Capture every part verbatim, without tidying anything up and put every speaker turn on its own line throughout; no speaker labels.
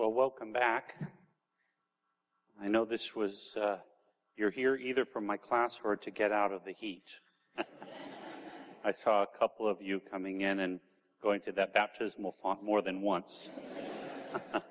Well, welcome back. I know this was, uh, you're here either from my class or to get out of the heat. I saw a couple of you coming in and going to that baptismal font more than once. Let's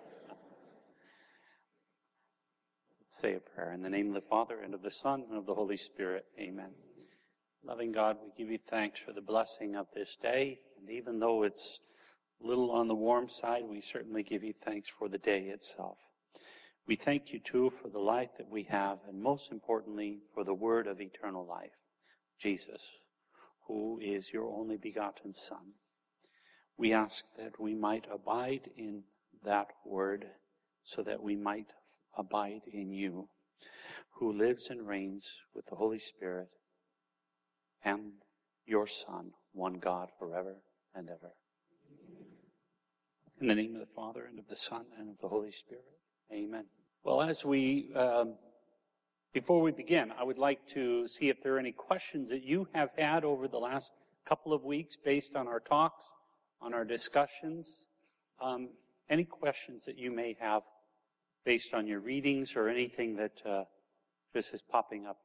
say a prayer. In the name of the Father, and of the Son, and of the Holy Spirit. Amen. Loving God, we give you thanks for the blessing of this day. And even though it's a little on the warm side, we certainly give you thanks for the day itself. We thank you, too, for the life that we have, and most importantly, for the word of eternal life, Jesus, who is your only begotten Son. We ask that we might abide in that word so that we might abide in you, who lives and reigns with the Holy Spirit and your Son, one God, forever and ever. In the name of the Father, and of the Son, and of the Holy Spirit. Amen. Well, as we, um, before we begin, I would like to see if there are any questions that you have had over the last couple of weeks based on our talks, on our discussions. Um, any questions that you may have based on your readings or anything that uh, just is popping up?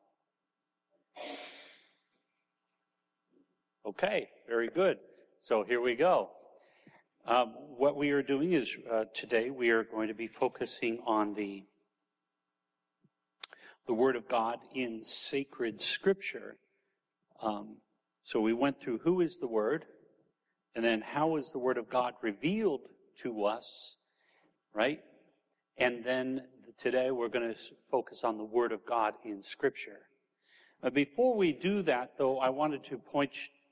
Okay, very good. So here we go. Um, what we are doing is uh, today we are going to be focusing on the the Word of God in sacred Scripture. Um, so we went through who is the Word, and then how is the Word of God revealed to us, right? And then today we're going to focus on the Word of God in Scripture. Uh, before we do that, though, I wanted to point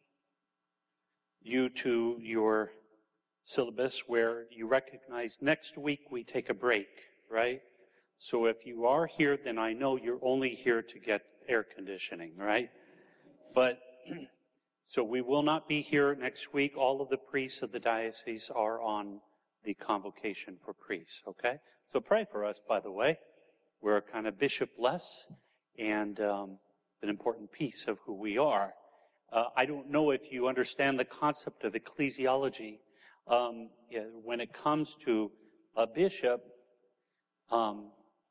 you to your syllabus where you recognize next week we take a break, right? So if you are here, then I know you're only here to get air conditioning, right? But, so we will not be here next week. All of the priests of the diocese are on the convocation for priests, okay? So pray for us, by the way. We're kind of bishop-less, and um, an important piece of who we are. Uh, I don't know if you understand the concept of ecclesiology. Um, yeah, when it comes to a bishop, um,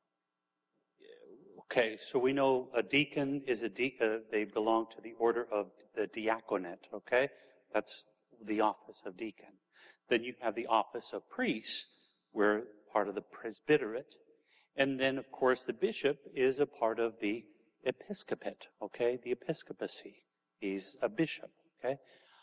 okay, so we know a deacon is a de- uh, they belong to the order of the diaconate, okay? That's the office of deacon. Then you have the office of priest, we're part of the presbyterate. And then, of course, the bishop is a part of the episcopate, okay? The episcopacy. He's a bishop, okay?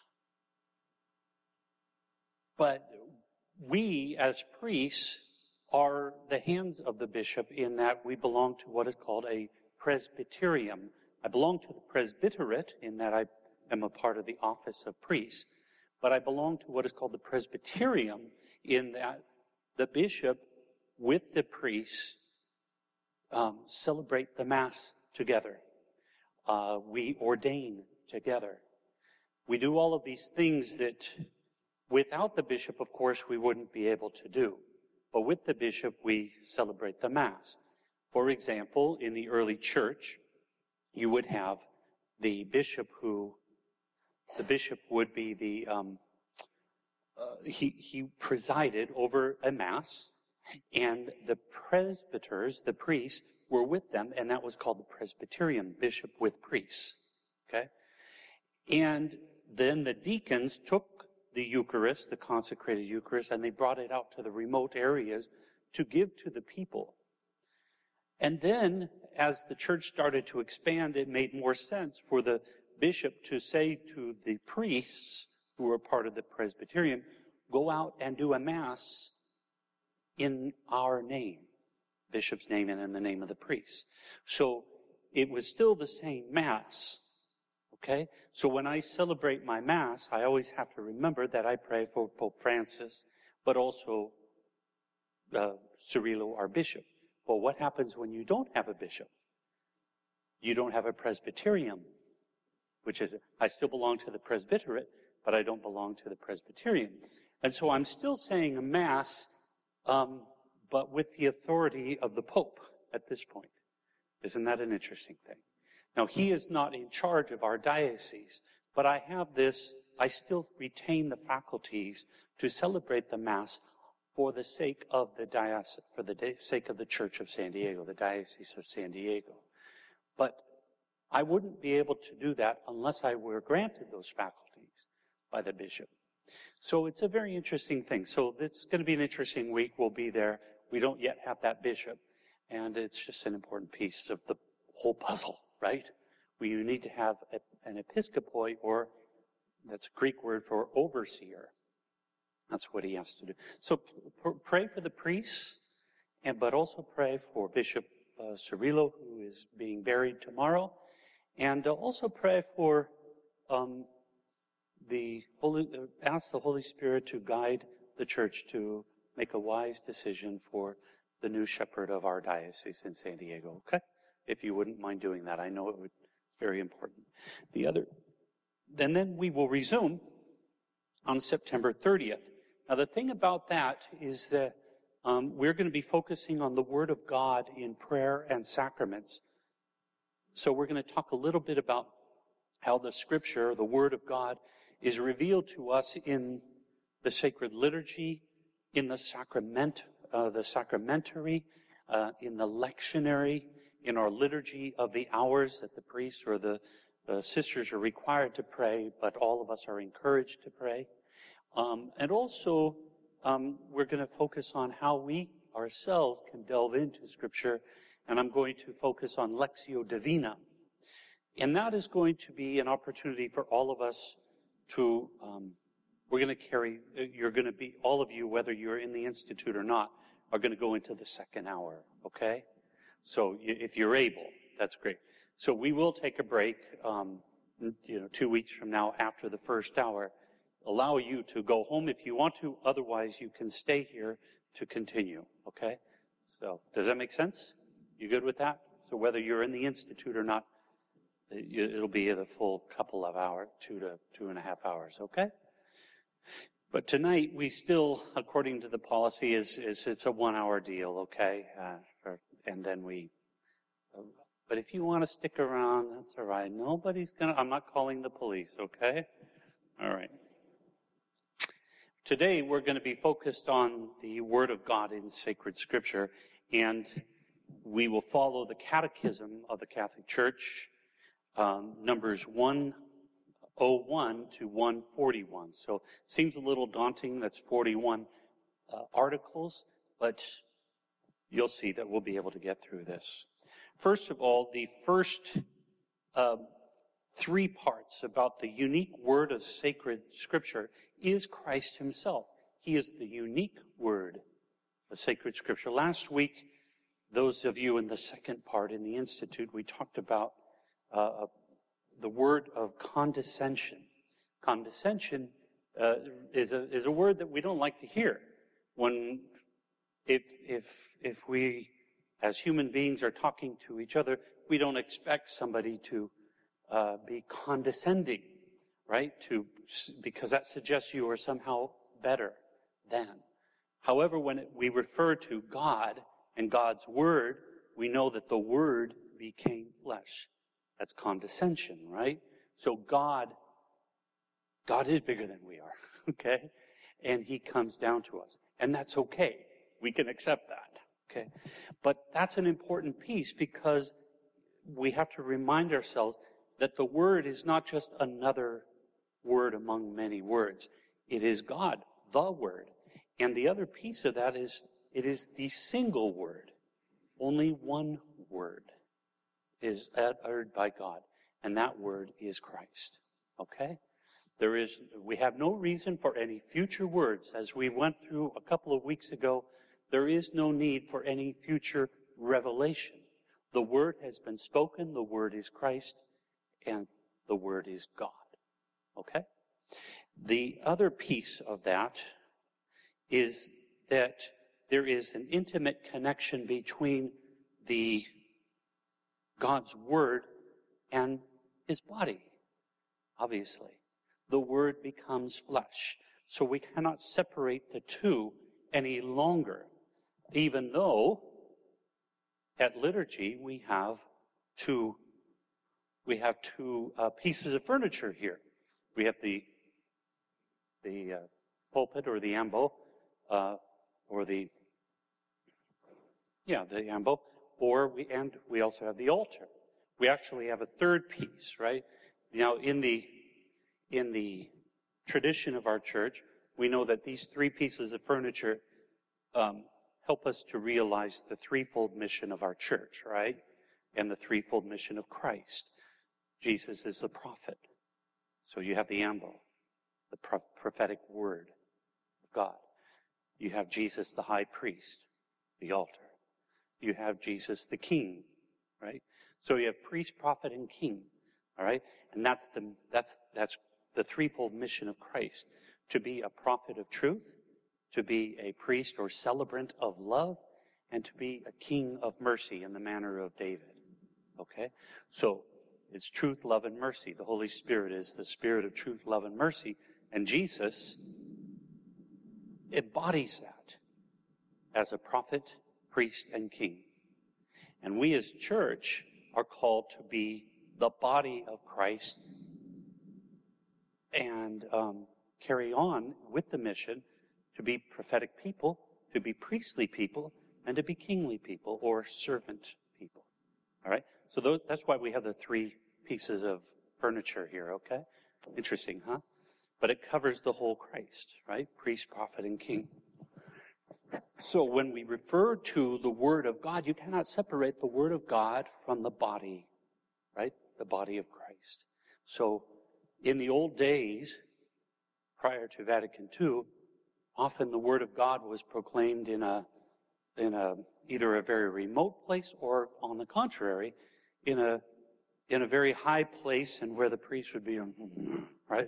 But we, as priests, are the hands of the bishop in that we belong to what is called a presbyterium. I belong to the presbyterate in that I am a part of the office of priest, but I belong to what is called the presbyterium in that the bishop with the priest um, celebrate the Mass together. Uh, we ordain together. We do all of these things that without the bishop, of course, we wouldn't be able to do. But with the bishop, we celebrate the Mass. For example, in the early church, you would have the bishop who, the bishop would be the, um, uh, he, he presided over a Mass, and the presbyters, the priests, were with them, and that was called the Presbyterian, bishop with priests. Okay? And then the deacons took the Eucharist, the consecrated Eucharist, and they brought it out to the remote areas to give to the people. And then, as the church started to expand, it made more sense for the bishop to say to the priests who were part of the Presbyterian, go out and do a Mass in our name, bishop's name and in the name of the priest. So it was still the same Mass. Okay? So when I celebrate my Mass, I always have to remember that I pray for Pope Francis, but also uh, Cirilo, our bishop. Well, what happens when you don't have a bishop? You don't have a presbyterium, which is, I still belong to the presbyterate, but I don't belong to the Presbyterian. And so I'm still saying a Mass, um, but with the authority of the Pope at this point. Isn't that an interesting thing? Now, he is not in charge of our diocese, but I have this, I still retain the faculties to celebrate the Mass for the sake of the diocese, for the di- sake of the Church of San Diego, the Diocese of San Diego. But I wouldn't be able to do that unless I were granted those faculties by the bishop. So it's a very interesting thing. So it's going to be an interesting week. We'll be there. We don't yet have that bishop. And it's just an important piece of the whole puzzle, right? We need to have a, an episcopoi, or that's a Greek word for overseer. That's what he has to do. So pr- pray for the priests, and but also pray for Bishop uh, Cirillo, who is being buried tomorrow. And uh, also pray for um, the Holy, uh, ask the Holy Spirit to guide the church to make a wise decision for the new shepherd of our diocese in San Diego, okay? If you wouldn't mind doing that. I know it would, it's very important. The other, and then we will resume on September thirtieth. Now, the thing about that is that um, we're going to be focusing on the Word of God in prayer and sacraments. So we're going to talk a little bit about how the Scripture, the Word of God, is revealed to us in the sacred liturgy, in the sacrament, uh, the sacramentary, uh, in the lectionary, in our liturgy of the hours that the priests or the uh, sisters are required to pray, but all of us are encouraged to pray. Um, and also, um, we're going to focus on how we ourselves can delve into Scripture, and I'm going to focus on Lectio Divina. And that is going to be an opportunity for all of us to, um, we're going to carry, you're going to be, all of you, whether you're in the Institute or not, are going to go into the second hour, okay? So if you're able, that's great. So we will take a break, um, you know, two weeks from now after the first hour. Allow you to go home if you want to. Otherwise, you can stay here to continue, okay? So does that make sense? You good with that? So whether you're in the Institute or not, it'll be the full couple of hours, two to two and a half hours, okay? But tonight, we still, according to the policy, is, is it's a one-hour deal, okay? Uh, for, and then we, uh, but if you want to stick around, that's all right. Nobody's gonna, I'm not calling the police, okay? All right. Today, we're going to be focused on the Word of God in sacred Scripture, and we will follow the Catechism of the Catholic Church, um, numbers one oh one to one forty-one. So it seems a little daunting. That's forty-one uh, articles, but you'll see that we'll be able to get through this. First of all, the first uh, three parts about the unique word of sacred Scripture is Christ himself. He is the unique word of sacred Scripture. Last week, those of you in the second part in the Institute, we talked about uh, the word of condescension. Condescension uh, is a is a word that we don't like to hear. When if if if we as human beings are talking to each other, we don't expect somebody to uh, be condescending, right? To because that suggests you are somehow better than. However, when it, we refer to God and God's word, we know that the word became flesh. That's condescension, right? So God, God is bigger than we are, okay? And he comes down to us. And that's okay. We can accept that, okay? But that's an important piece because we have to remind ourselves that the word is not just another word among many words. It is God, the word. And the other piece of that is it is the single word. Only one word is uttered by God, and that word is Christ. Okay? There is, we have no reason for any future words. As we went through a couple of weeks ago, there is no need for any future revelation. The word has been spoken, the word is Christ, and the word is God. Okay? The other piece of that is that there is an intimate connection between the God's word and his body, obviously. The word becomes flesh. So we cannot separate the two any longer, even though at liturgy we have two, we have two uh, pieces of furniture here. We have the, the uh, pulpit or the ambo, uh, or the, yeah, the ambo, or we, and we also have the altar. We actually have a third piece, right? Now, in the, in the tradition of our church, we know that these three pieces of furniture um, help us to realize the threefold mission of our church, right? And the threefold mission of Christ. Jesus is the prophet. So you have the ambo, the pro- prophetic word of God. You have Jesus, the high priest, the altar. You have Jesus, the king, right? So you have priest, prophet, and king, all right? And that's the, that's, that's the threefold mission of Christ. To be a prophet of truth, to be a priest or celebrant of love, and to be a king of mercy in the manner of David. Okay? So, it's truth, love, and mercy. The Holy Spirit is the spirit of truth, love, and mercy. And Jesus embodies that as a prophet, priest, and king. And we as church are called to be the body of Christ and um, carry on with the mission to be prophetic people, to be priestly people, and to be kingly people or servant people. All right? So those, that's why we have the three pieces of furniture here, okay? Interesting, huh? But it covers the whole Christ, right? Priest, prophet, and king. So when we refer to the Word of God, you cannot separate the Word of God from the body, right? The body of Christ. So in the old days, prior to Vatican Two, often the Word of God was proclaimed in a, in a, either a very remote place or, on the contrary, in a, in a very high place and where the priest would be, right?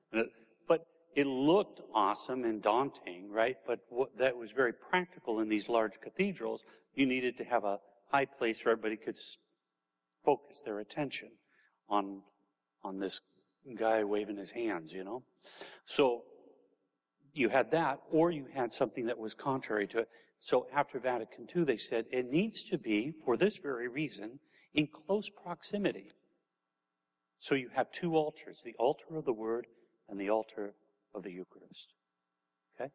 But it looked awesome and daunting, right? But what, that was very practical in these large cathedrals. You needed to have a high place where everybody could focus their attention on, on this guy waving his hands, you know? So you had that, or you had something that was contrary to it. So after Vatican Two, they said it needs to be, for this very reason, in close proximity. So you have two altars, the altar of the Word and the altar of the Eucharist. Okay?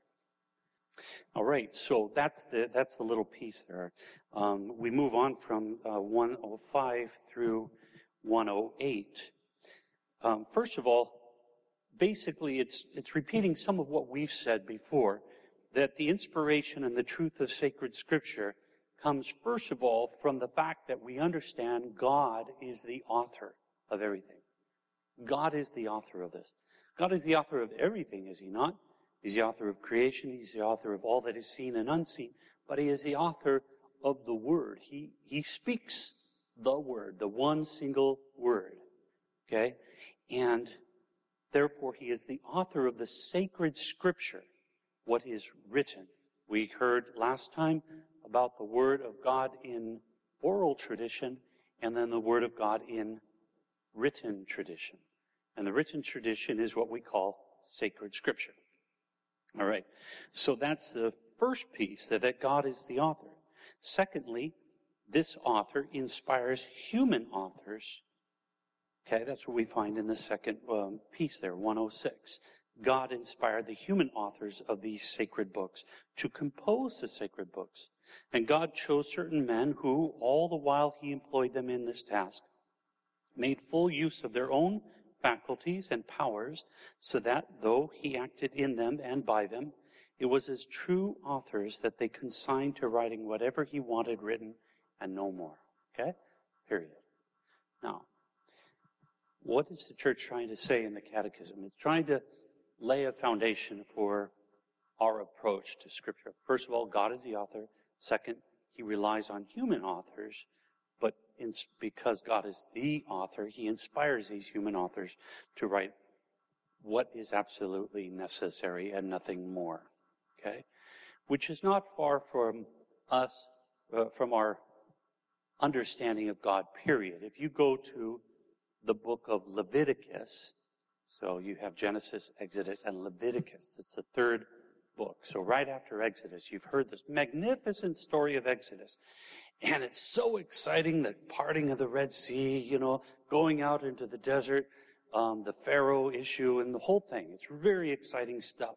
All right, so that's the that's the little piece there. Um, we move on from uh, one oh five through one oh eight. Um, first of all, basically it's it's repeating some of what we've said before, that the inspiration and the truth of sacred Scripture comes first of all from the fact that we understand God is the author of everything. God is the author of this. God is the author of everything, is he not? He's the author of creation. He's the author of all that is seen and unseen. But he is the author of the Word. He, he speaks the Word, the one single Word. Okay? And therefore, he is the author of the sacred Scripture, what is written. We heard last time about the Word of God in oral tradition and then the Word of God in written tradition. And the written tradition is what we call sacred Scripture. All right. So that's the first piece, that, that God is the author. Secondly, this author inspires human authors. Okay, that's what we find in the second um, piece there, one oh six. God inspired the human authors of these sacred books to compose the sacred books. And God chose certain men who, all the while he employed them in this task, made full use of their own faculties and powers, so that, though he acted in them and by them, it was as true authors that they consigned to writing whatever he wanted written and no more. Okay? Period. Now, what is the church trying to say in the Catechism? It's trying to lay a foundation for our approach to Scripture. First of all, God is the author. Second, he relies on human authors. But in, because God is the author, he inspires these human authors to write what is absolutely necessary and nothing more. Okay? Which is not far from us, uh, from our understanding of God, period. If you go to the book of Leviticus, so you have Genesis, Exodus, and Leviticus. It's the third book. So right after Exodus, you've heard this magnificent story of Exodus. And it's so exciting, the parting of the Red Sea, you know, going out into the desert, um, the Pharaoh issue, and the whole thing. It's very exciting stuff.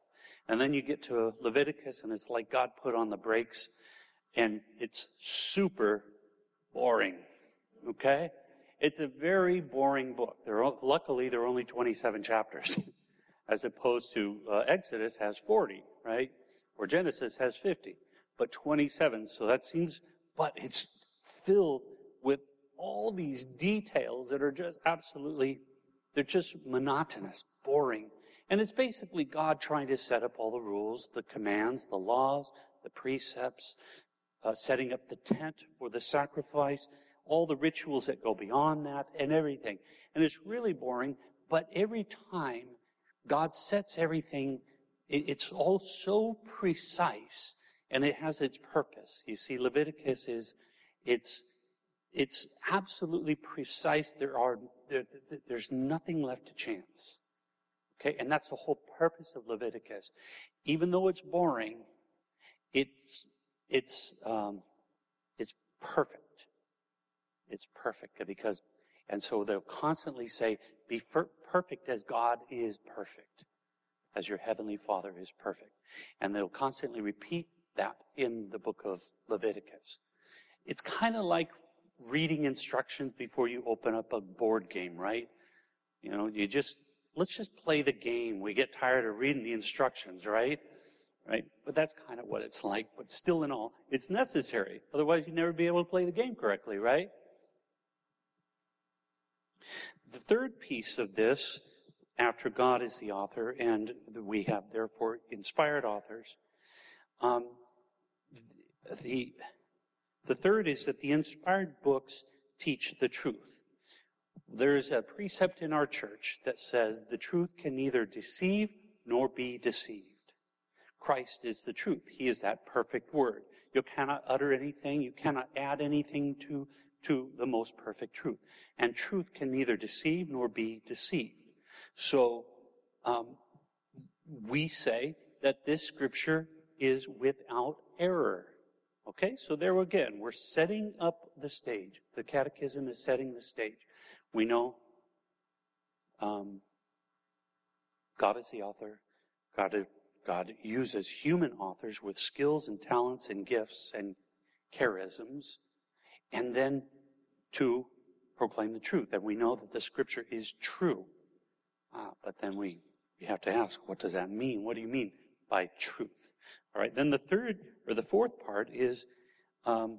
And then you get to Leviticus, and it's like God put on the brakes, and it's super boring. Okay? It's a very boring book. There are, luckily, there are only twenty-seven chapters, as opposed to uh, Exodus has forty, right? Or Genesis has fifty, but twenty-seven. So that seems, but it's filled with all these details that are just absolutely, they're just monotonous, boring. And it's basically God trying to set up all the rules, the commands, the laws, the precepts, uh, setting up the tent for the sacrifice, all the rituals that go beyond that, and everything. And it's really boring, but every time God sets everything, it's all so precise, and it has its purpose. You see, Leviticus is, it's, it's absolutely precise. There are, there, there's nothing left to chance. Okay, and that's the whole purpose of Leviticus. Even though it's boring, it's, it's, um, it's perfect. It's perfect because, and so they'll constantly say, be per- perfect as God is perfect, as your heavenly Father is perfect. And they'll constantly repeat that in the book of Leviticus. It's kind of like reading instructions before you open up a board game, right? You know, you just, let's just play the game. We get tired of reading the instructions, right? Right? But that's kind of what it's like. But still in all, it's necessary. Otherwise, you'd never be able to play the game correctly, right? The third piece of this, after God is the author, and we have therefore inspired authors, um, the, the third is that the inspired books teach the truth. There's a precept in our church that says the truth can neither deceive nor be deceived. Christ is the truth. He is that perfect word. You cannot utter anything. You cannot add anything to, to the most perfect truth. And truth can neither deceive nor be deceived. So um, we say that this scripture is without error. Okay, so there again, we're setting up the stage. The catechism is setting the stage. We know um, God is the author. God, God uses human authors with skills and talents and gifts and charisms, and then to proclaim the truth. And we know that the scripture is true. Ah, but then we, we have to ask, what does that mean? What do you mean by truth? All right, then the third or the fourth part is, um,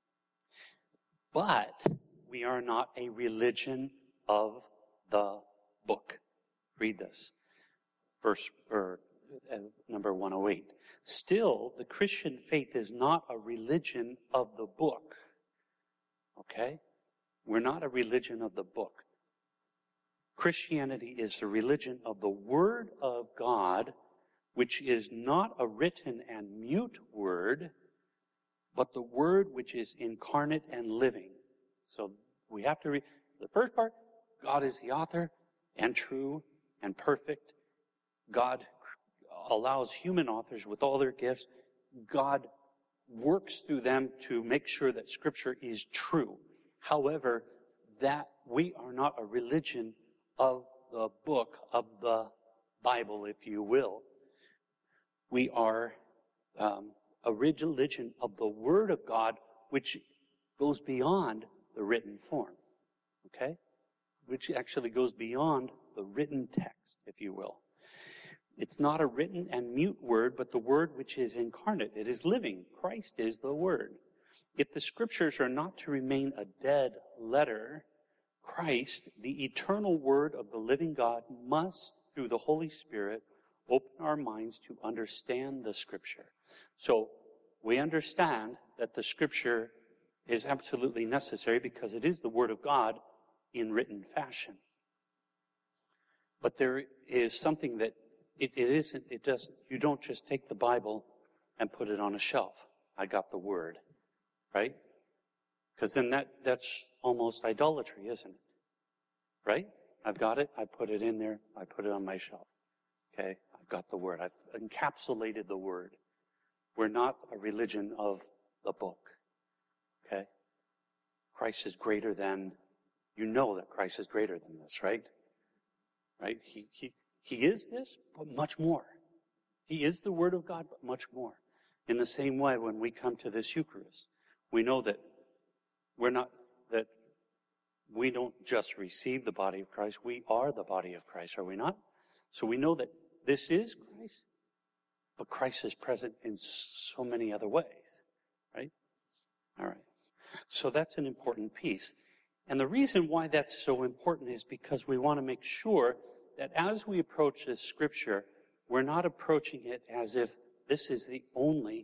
but we are not a religion of the book. Read this. Verse or uh, number one oh eight. Still, the Christian faith is not a religion of the book. Okay? We're not a religion of the book. Christianity is a religion of the Word of God, which is not a written and mute word, but the Word which is incarnate and living. So we have to read the first part. God is the author and true and perfect. God allows human authors with all their gifts. God works through them to make sure that Scripture is true. However, that we are not a religion of the book, of the Bible, if you will. We are um, a religion of the Word of God, which goes beyond the written form. Okay? Which actually goes beyond the written text, if you will. It's not a written and mute word, but the word which is incarnate. It is living. Christ is the word. If the scriptures are not to remain a dead letter, Christ, the eternal word of the living God, must, through the Holy Spirit, open our minds to understand the scripture. So we understand that the scripture is absolutely necessary because it is the word of God in written fashion. But there is something that it, it isn't, it doesn't, you don't just take the Bible and put it on a shelf. I got the word, right? Because then that, that's almost idolatry, isn't it? Right? I've got it, I put it in there, I put it on my shelf. Okay? I've got the word. I've encapsulated the word. We're not a religion of the book. Okay? Christ is greater than, you know that Christ is greater than this, right? Right? He, he, he is this, but much more. He is the Word of God, but much more. In the same way, when we come to this Eucharist, we know that we're not, that we don't just receive the body of Christ, we are the body of Christ, are we not? So we know that this is Christ, but Christ is present in so many other ways, right? All right. So that's an important piece. And the reason why that's so important is because we want to make sure that as we approach this scripture, we're not approaching it as if this is the only,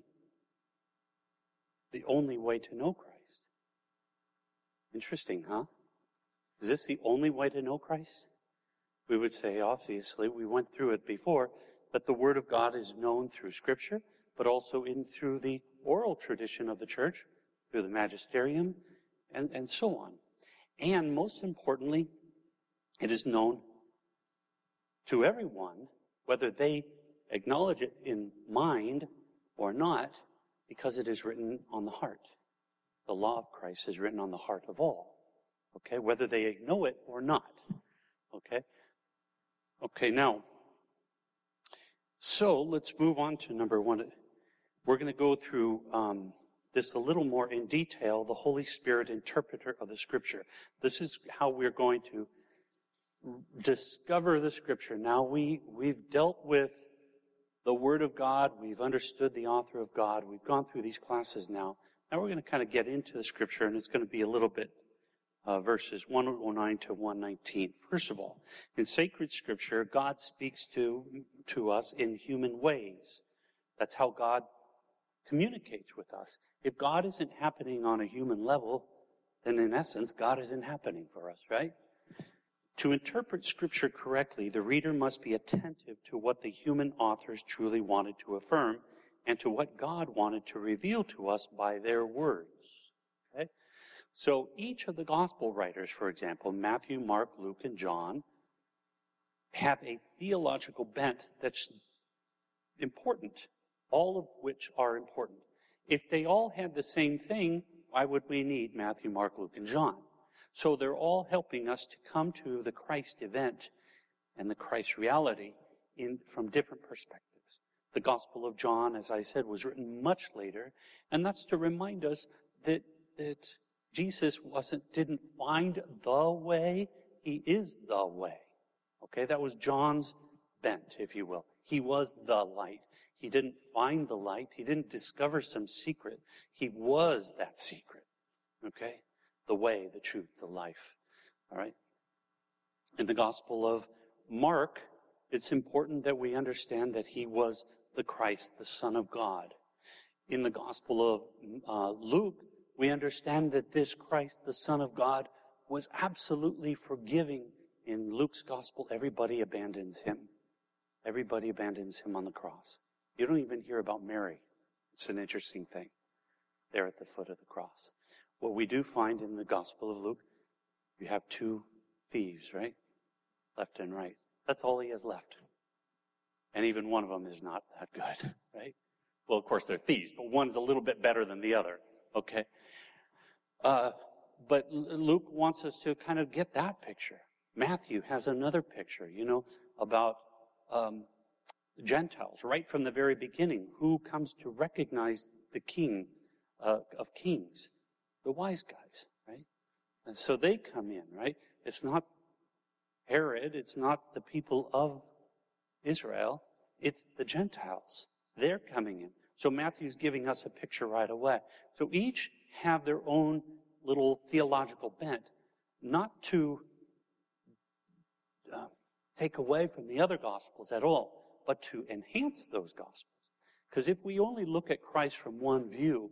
the only way to know Christ. Interesting, huh? Is this the only way to know Christ? We would say, obviously, we went through it before, that the Word of God is known through Scripture, but also in through the oral tradition of the church, through the magisterium, and, and so on. And most importantly, it is known to everyone, whether they acknowledge it in mind or not, because it is written on the heart. The law of Christ is written on the heart of all. Okay, whether they know it or not. Okay? Okay, now, so let's move on to number one. We're going to go through um, this a little more in detail, the Holy Spirit interpreter of the Scripture. This is how we're going to discover the Scripture. Now, we, we've dealt with the Word of God. We've understood the author of God. We've gone through these classes now. Now we're going to kind of get into the Scripture, and it's going to be a little bit uh, verses one oh nine to one nineteen. First of all, in sacred Scripture, God speaks to, to us in human ways. That's how God communicates with us. If God isn't happening on a human level, then in essence, God isn't happening for us, right? To interpret Scripture correctly, the reader must be attentive to what the human authors truly wanted to affirm and to what God wanted to reveal to us by their words. Okay? So each of the gospel writers, for example, Matthew, Mark, Luke, and John, have a theological bent that's important, all of which are important. If they all had the same thing, why would we need Matthew, Mark, Luke, and John? So they're all helping us to come to the Christ event and the Christ reality in from different perspectives. The Gospel of John, as I said, was written much later, and that's to remind us that that Jesus wasn't didn't find the way, he is the way. Okay, that was John's bent, if you will. He was the light. He didn't find the light. He didn't discover some secret. He was that secret. Okay? The way, the truth, the life. All right? In the Gospel of Mark, it's important that we understand that he was the Christ, the Son of God. In the Gospel of uh, Luke, we understand that this Christ, the Son of God, was absolutely forgiving. In Luke's Gospel, everybody abandons him. Everybody abandons him on the cross. You don't even hear about Mary. It's an interesting thing. There at the foot of the cross. What we do find in the Gospel of Luke, you have two thieves, right? Left and right. That's all he has left. And even one of them is not that good, right? Well, of course, they're thieves, but one's a little bit better than the other, okay? Uh, but Luke wants us to kind of get that picture. Matthew has another picture, you know, about um, Gentiles right from the very beginning. Who comes to recognize the King uh, of Kings? The wise guys, right? And so they come in, right? It's not Herod, it's not the people of Israel, it's the Gentiles. They're coming in. So Matthew's giving us a picture right away. So each have their own little theological bent, not to uh, take away from the other Gospels at all, but to enhance those Gospels. Because if we only look at Christ from one view,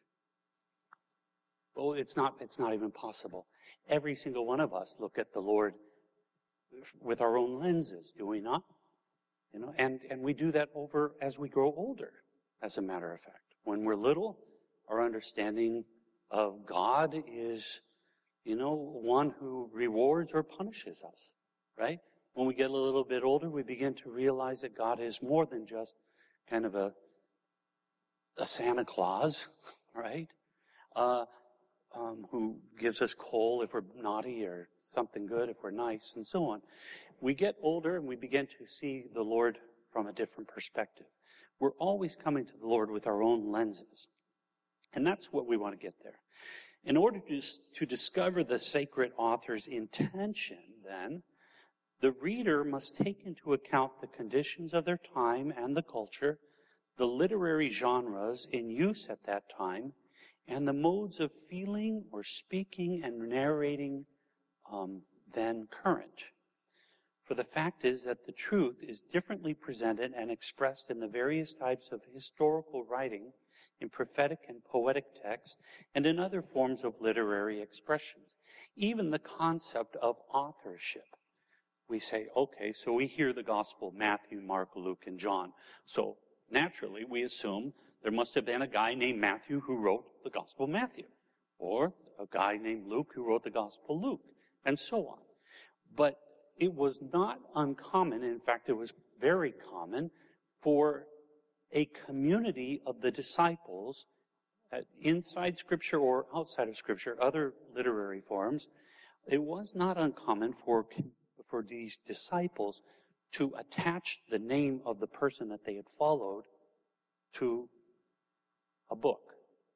well, it's not, it's not even possible. Every single one of us look at the Lord with our own lenses, do we not? You know, and, and we do that over as we grow older, as a matter of fact. When we're little, our understanding of God is, you know, one who rewards or punishes us, right? When we get a little bit older, we begin to realize that God is more than just kind of a, a Santa Claus, right? Uh, um, who gives us coal if we're naughty or something good if we're nice, and so on. We get older and we begin to see the Lord from a different perspective. We're always coming to the Lord with our own lenses. And that's what we want to get there. In order to, to discover the sacred author's intention, then, the reader must take into account the conditions of their time and the culture, the literary genres in use at that time, and the modes of feeling or speaking and narrating um, then current. For the fact is that the truth is differently presented and expressed in the various types of historical writing, in prophetic and poetic texts, and in other forms of literary expressions. Even the concept of authorship. We say, okay, so we hear the gospel, Matthew, Mark, Luke, and John. So naturally, we assume there must have been a guy named Matthew who wrote the gospel Matthew, or a guy named Luke who wrote the gospel Luke, and so on. But it was not uncommon, in fact, it was very common for a community of the disciples, uh, inside Scripture or outside of Scripture, other literary forms. It was not uncommon for for these disciples to attach the name of the person that they had followed to a book.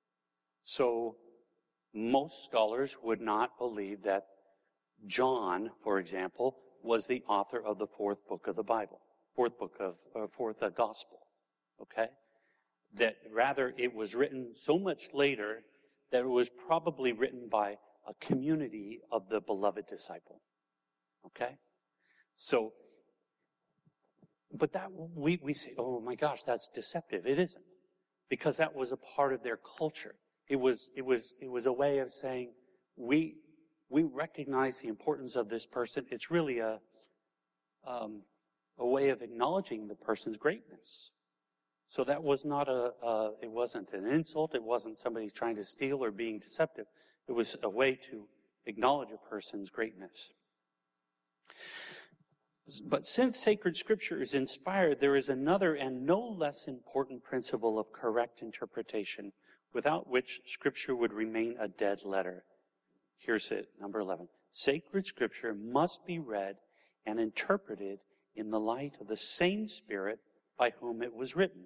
So most scholars would not believe that John, for example, was the author of the fourth book of the Bible, fourth book of, or fourth uh, gospel, okay? That rather it was written so much later that it was probably written by a community of the beloved disciple. Okay? So, but that, we, we say, oh my gosh, that's deceptive. It isn't. Because that was a part of their culture. It was, it was, it was a way of saying, we, we recognize the importance of this person. It's really a, um, a way of acknowledging the person's greatness. So that was not a, uh, it wasn't an insult. It wasn't somebody trying to steal or being deceptive. It was a way to acknowledge a person's greatness. But since sacred scripture is inspired, there is another and no less important principle of correct interpretation, without which scripture would remain a dead letter. Here's it, number eleven. Sacred scripture must be read and interpreted in the light of the same Spirit by whom it was written.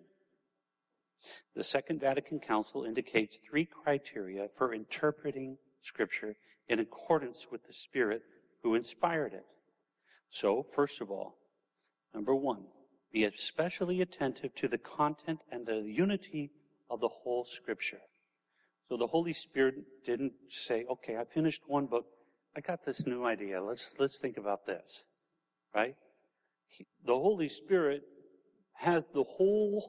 The Second Vatican Council indicates three criteria for interpreting scripture in accordance with the Spirit who inspired it. So, first of all, number one, be especially attentive to the content and the unity of the whole Scripture. So the Holy Spirit didn't say, okay, I finished one book. I got this new idea. Let's, let's think about this, right? He, the Holy Spirit has the whole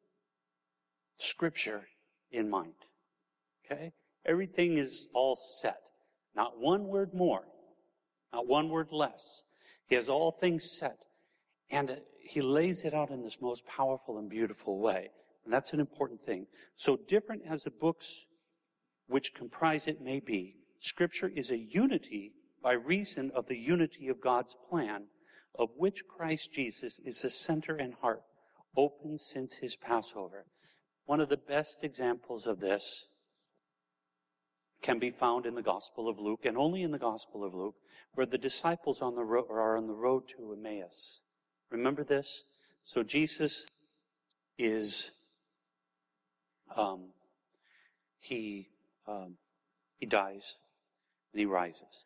Scripture in mind, okay? Everything is all set. Not one word more, not one word less. He has all things set, and he lays it out in this most powerful and beautiful way. And that's an important thing. So different as the books which comprise it may be, Scripture is a unity by reason of the unity of God's plan, of which Christ Jesus is the center and heart, open since his Passover. One of the best examples of this can be found in the Gospel of Luke, and only in the Gospel of Luke, where the disciples on the ro- are on the road to Emmaus. Remember this? So Jesus is, um, he, um, he dies and he rises.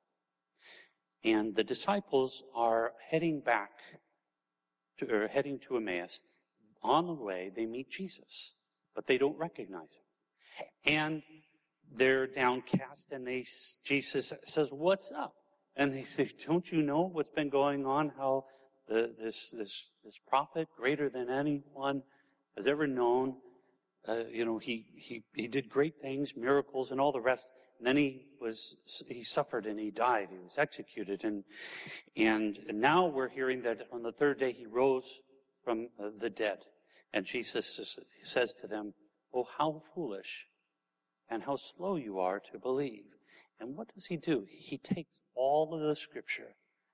And the disciples are heading back, to, or heading to Emmaus. On the way, they meet Jesus, but they don't recognize him. And they're downcast, and they, Jesus says, what's up? And they say, don't you know what's been going on? How the, this, this, this prophet, greater than anyone has ever known, uh, you know, he, he, he did great things, miracles, and all the rest. And then he was, he suffered and he died. He was executed. And, and, and now we're hearing that on the third day he rose from uh, the dead. And Jesus says to them, oh, how foolish and how slow you are to believe. And what does he do? He takes all of the Scripture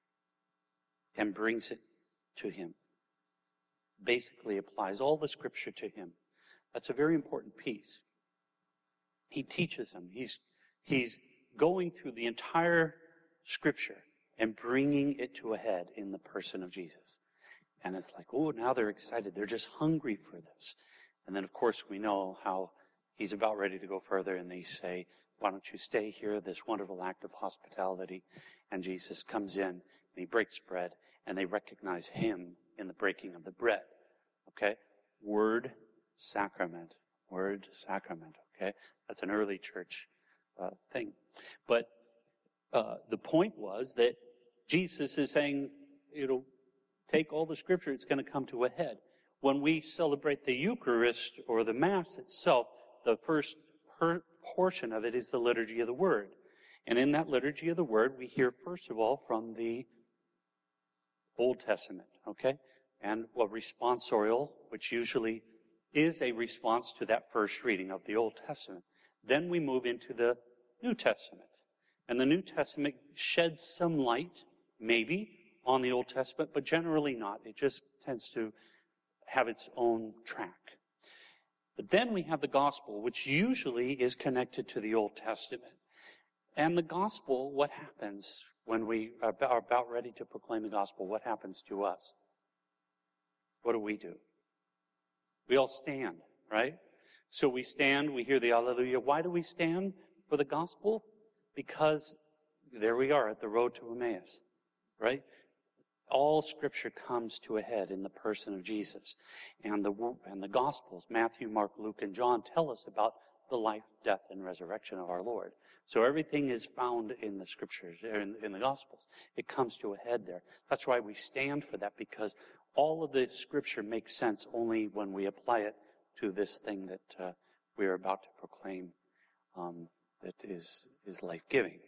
and brings it to him. Basically applies all the Scripture to him. That's a very important piece. He teaches them. He's, he's going through the entire Scripture and bringing it to a head in the person of Jesus. And it's like, oh, now they're excited. They're just hungry for this. And then, of course, we know how he's about ready to go further, and they say, why don't you stay here, this wonderful act of hospitality. And Jesus comes in, and he breaks bread, and they recognize him in the breaking of the bread. Okay? Word, sacrament. Word, sacrament. Okay? That's an early church uh, thing. But uh, the point was that Jesus is saying, you know, take all the scripture, it's going to come to a head. When we celebrate the Eucharist or the Mass itself, the first per- portion of it is the liturgy of the Word. And in that liturgy of the Word, we hear, first of all, from the Old Testament, okay? And a responsorial, which usually is a response to that first reading of the Old Testament. Then we move into the New Testament. And the New Testament sheds some light, maybe, on the Old Testament, but generally not. It just tends to have its own track. But then we have the Gospel, which usually is connected to the Old Testament. And the Gospel, what happens when we are about ready to proclaim the Gospel? What happens to us? What do we do? We all stand, right? So we stand, we hear the Alleluia. Why do we stand for the Gospel? Because there we are at the road to Emmaus, right? All Scripture comes to a head in the person of Jesus. And the, and the Gospels, Matthew, Mark, Luke, and John, tell us about the life, death, and resurrection of our Lord. So everything is found in the Scriptures, in, in the Gospels. It comes to a head there. That's why we stand for that, because all of the Scripture makes sense only when we apply it to this thing that uh, we are about to proclaim um, that is, is life-giving.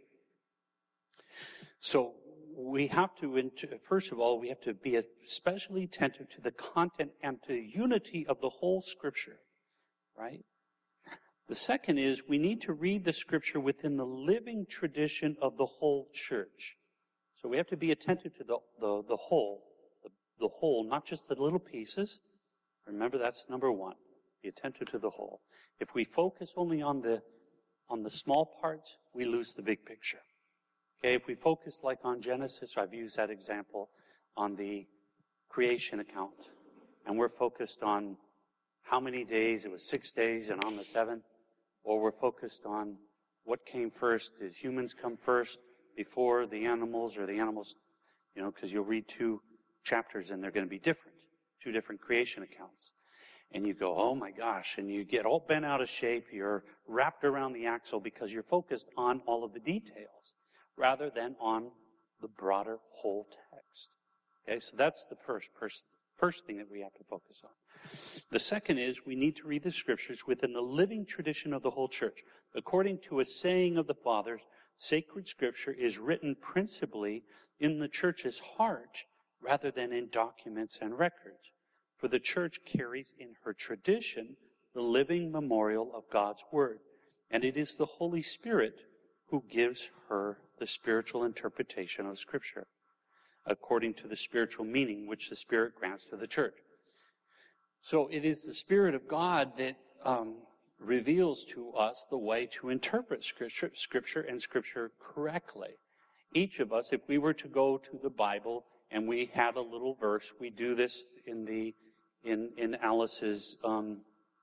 So we have to, first of all, we have to be especially attentive to the content and to the unity of the whole Scripture, right? The second is we need to read the Scripture within the living tradition of the whole church. So we have to be attentive to the, the, the whole, the, the whole, not just the little pieces. Remember, that's number one. Be attentive to the whole. If we focus only on the, on the small parts, we lose the big picture. Okay, if we focus like on Genesis, I've used that example on the creation account, and we're focused on how many days, it was six days and on the seventh, or we're focused on what came first, did humans come first before the animals, or the animals, you know, because you'll read two chapters and they're going to be different, two different creation accounts. And you go, oh my gosh, and you get all bent out of shape, you're wrapped around the axle because you're focused on all of the details, rather than on the broader whole text. Okay, so that's the first, first, first thing that we have to focus on. The second is we need to read the Scriptures within the living tradition of the whole church. According to a saying of the Fathers, sacred Scripture is written principally in the church's heart rather than in documents and records. For the church carries in her tradition the living memorial of God's Word, and it is the Holy Spirit who gives her the spiritual interpretation of Scripture, according to the spiritual meaning which the Spirit grants to the church. So it is the Spirit of God that um, reveals to us the way to interpret Scripture, Scripture and Scripture correctly. Each of us, if we were to go to the Bible and we had a little verse, we do this in the in in Alice's um,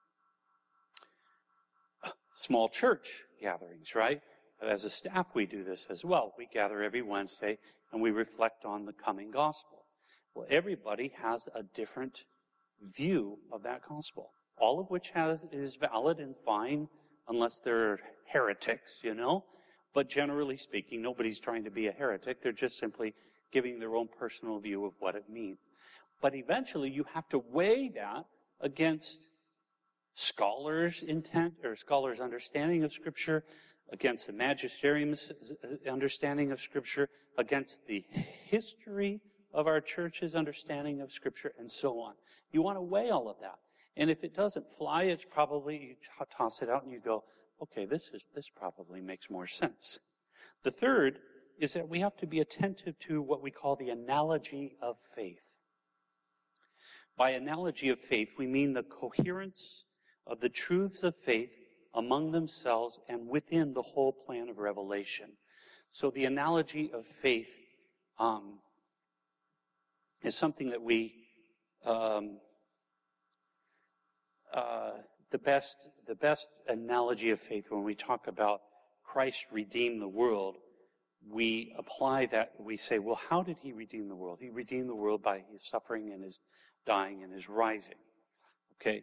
small church gatherings, right? As a staff, we do this as well. We gather every Wednesday and we reflect on the coming gospel. Well, everybody has a different view of that gospel, all of which has is valid and fine, unless they're heretics, you know. But generally speaking, nobody's trying to be a heretic. They're just simply giving their own personal view of what it means. But eventually, you have to weigh that against scholars' intent or scholars' understanding of Scripture, against the magisterium's understanding of Scripture, against the history of our church's understanding of Scripture, and so on. You want to weigh all of that. And if it doesn't fly, it's probably, you toss it out and you go, okay, this is this probably makes more sense. The third is that we have to be attentive to what we call the analogy of faith. By analogy of faith, we mean the coherence of the truths of faith among themselves and within the whole plan of revelation. So the analogy of faith um, is something that we um, uh, the best the best analogy of faith when we talk about Christ redeemed the world, we apply that. We say, well, how did he redeem the world? He redeemed the world by his suffering and his dying and his rising. Okay.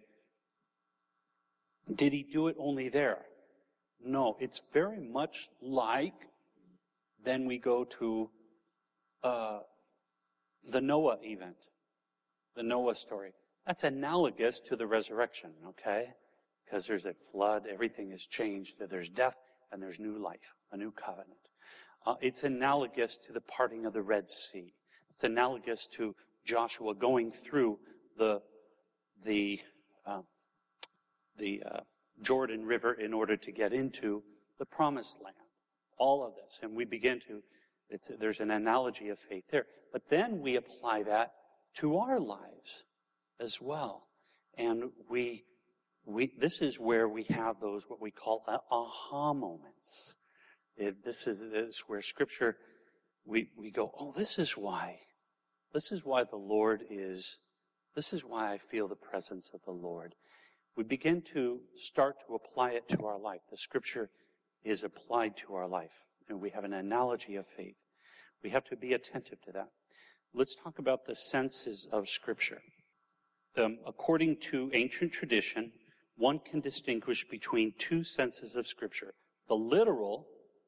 Did he do it only there? No, it's very much like, then we go to uh, the Noah event, the Noah story. That's analogous to the resurrection, okay? Because there's a flood, everything is changed, there's death, and there's new life, a new covenant. Uh, it's analogous to the parting of the Red Sea. It's analogous to Joshua going through the the uh, the uh, Jordan River in order to get into the Promised Land. All of this, and we begin to. It's, there's an analogy of faith there, but then we apply that to our lives as well, and we we this is where we have those what we call aha moments. It, this is this is where Scripture we we go, oh, this is why, this is why the Lord is. This is why I feel the presence of the Lord. We begin to start to apply it to our life. The Scripture is applied to our life, and we have an analogy of faith. We have to be attentive to that. Let's talk about the senses of Scripture. Um, according to ancient tradition, one can distinguish between two senses of Scripture, the literal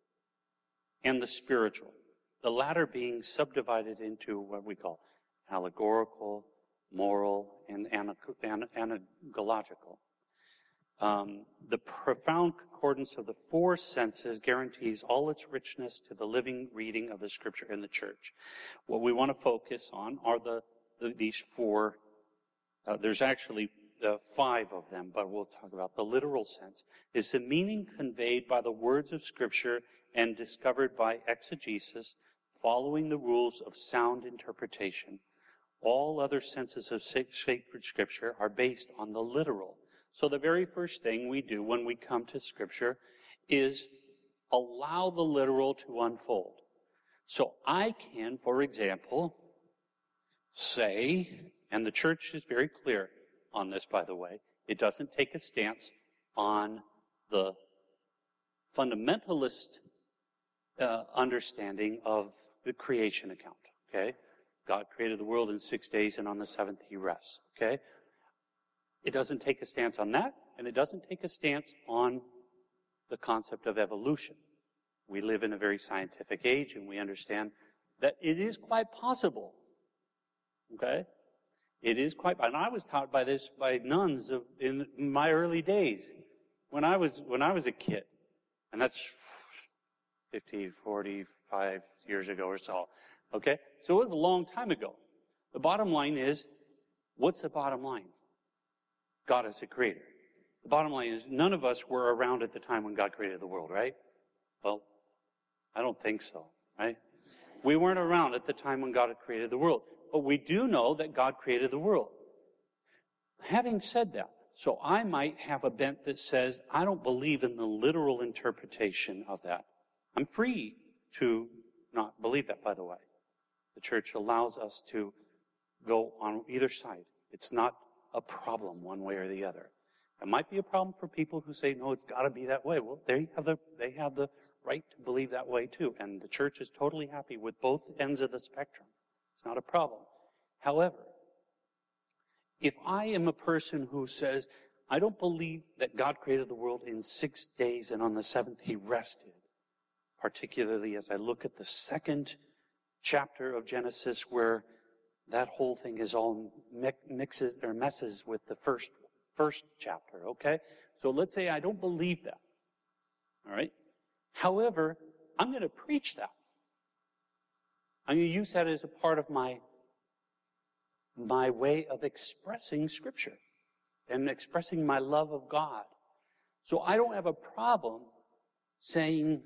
and the spiritual, the latter being subdivided into what we call allegorical, moral, and anagological. Um, the profound concordance of the four senses guarantees all its richness to the living reading of the Scripture in the church. What we want to focus on are the, the these four. Uh, there's actually uh, five of them, but we'll talk about the literal sense. Is the meaning conveyed by the words of Scripture and discovered by exegesis, following the rules of sound interpretation. All other senses of sacred Scripture are based on the literal. So the very first thing we do when we come to Scripture is allow the literal to unfold. So I can, for example, say, and the church is very clear on this, by the way, it doesn't take a stance on the fundamentalist uh, understanding of the creation account, okay? God created the world in six days, and on the seventh he rests, okay? It doesn't take a stance on that, and it doesn't take a stance on the concept of evolution. We live in a very scientific age, and we understand that it is quite possible, okay? It is quite, and I was taught by this by nuns of, in my early days, when I was when I was a kid, and that's fifty, forty-five years ago or so, okay? So it was a long time ago. The bottom line is, what's the bottom line? God is the creator. The bottom line is, none of us were around at the time when God created the world, right? Well, I don't think so, right? We weren't around at the time when God had created the world. But we do know that God created the world. Having said that, so I might have a bent that says, I don't believe in the literal interpretation of that. I'm free to not believe that, by the way. The church allows us to go on either side. It's not a problem one way or the other. It might be a problem for people who say, no, it's got to be that way. Well, they have the they have the right to believe that way too. And the church is totally happy with both ends of the spectrum. It's not a problem. However, if I am a person who says, I don't believe that God created the world in six days and on the seventh he rested, particularly as I look at the second chapter of Genesis where that whole thing is all mixes or messes with the first first chapter, okay? So let's say I don't believe that, all right? However, I'm going to preach that. I'm going to use that as a part of my, my way of expressing Scripture and expressing my love of God. So I don't have a problem saying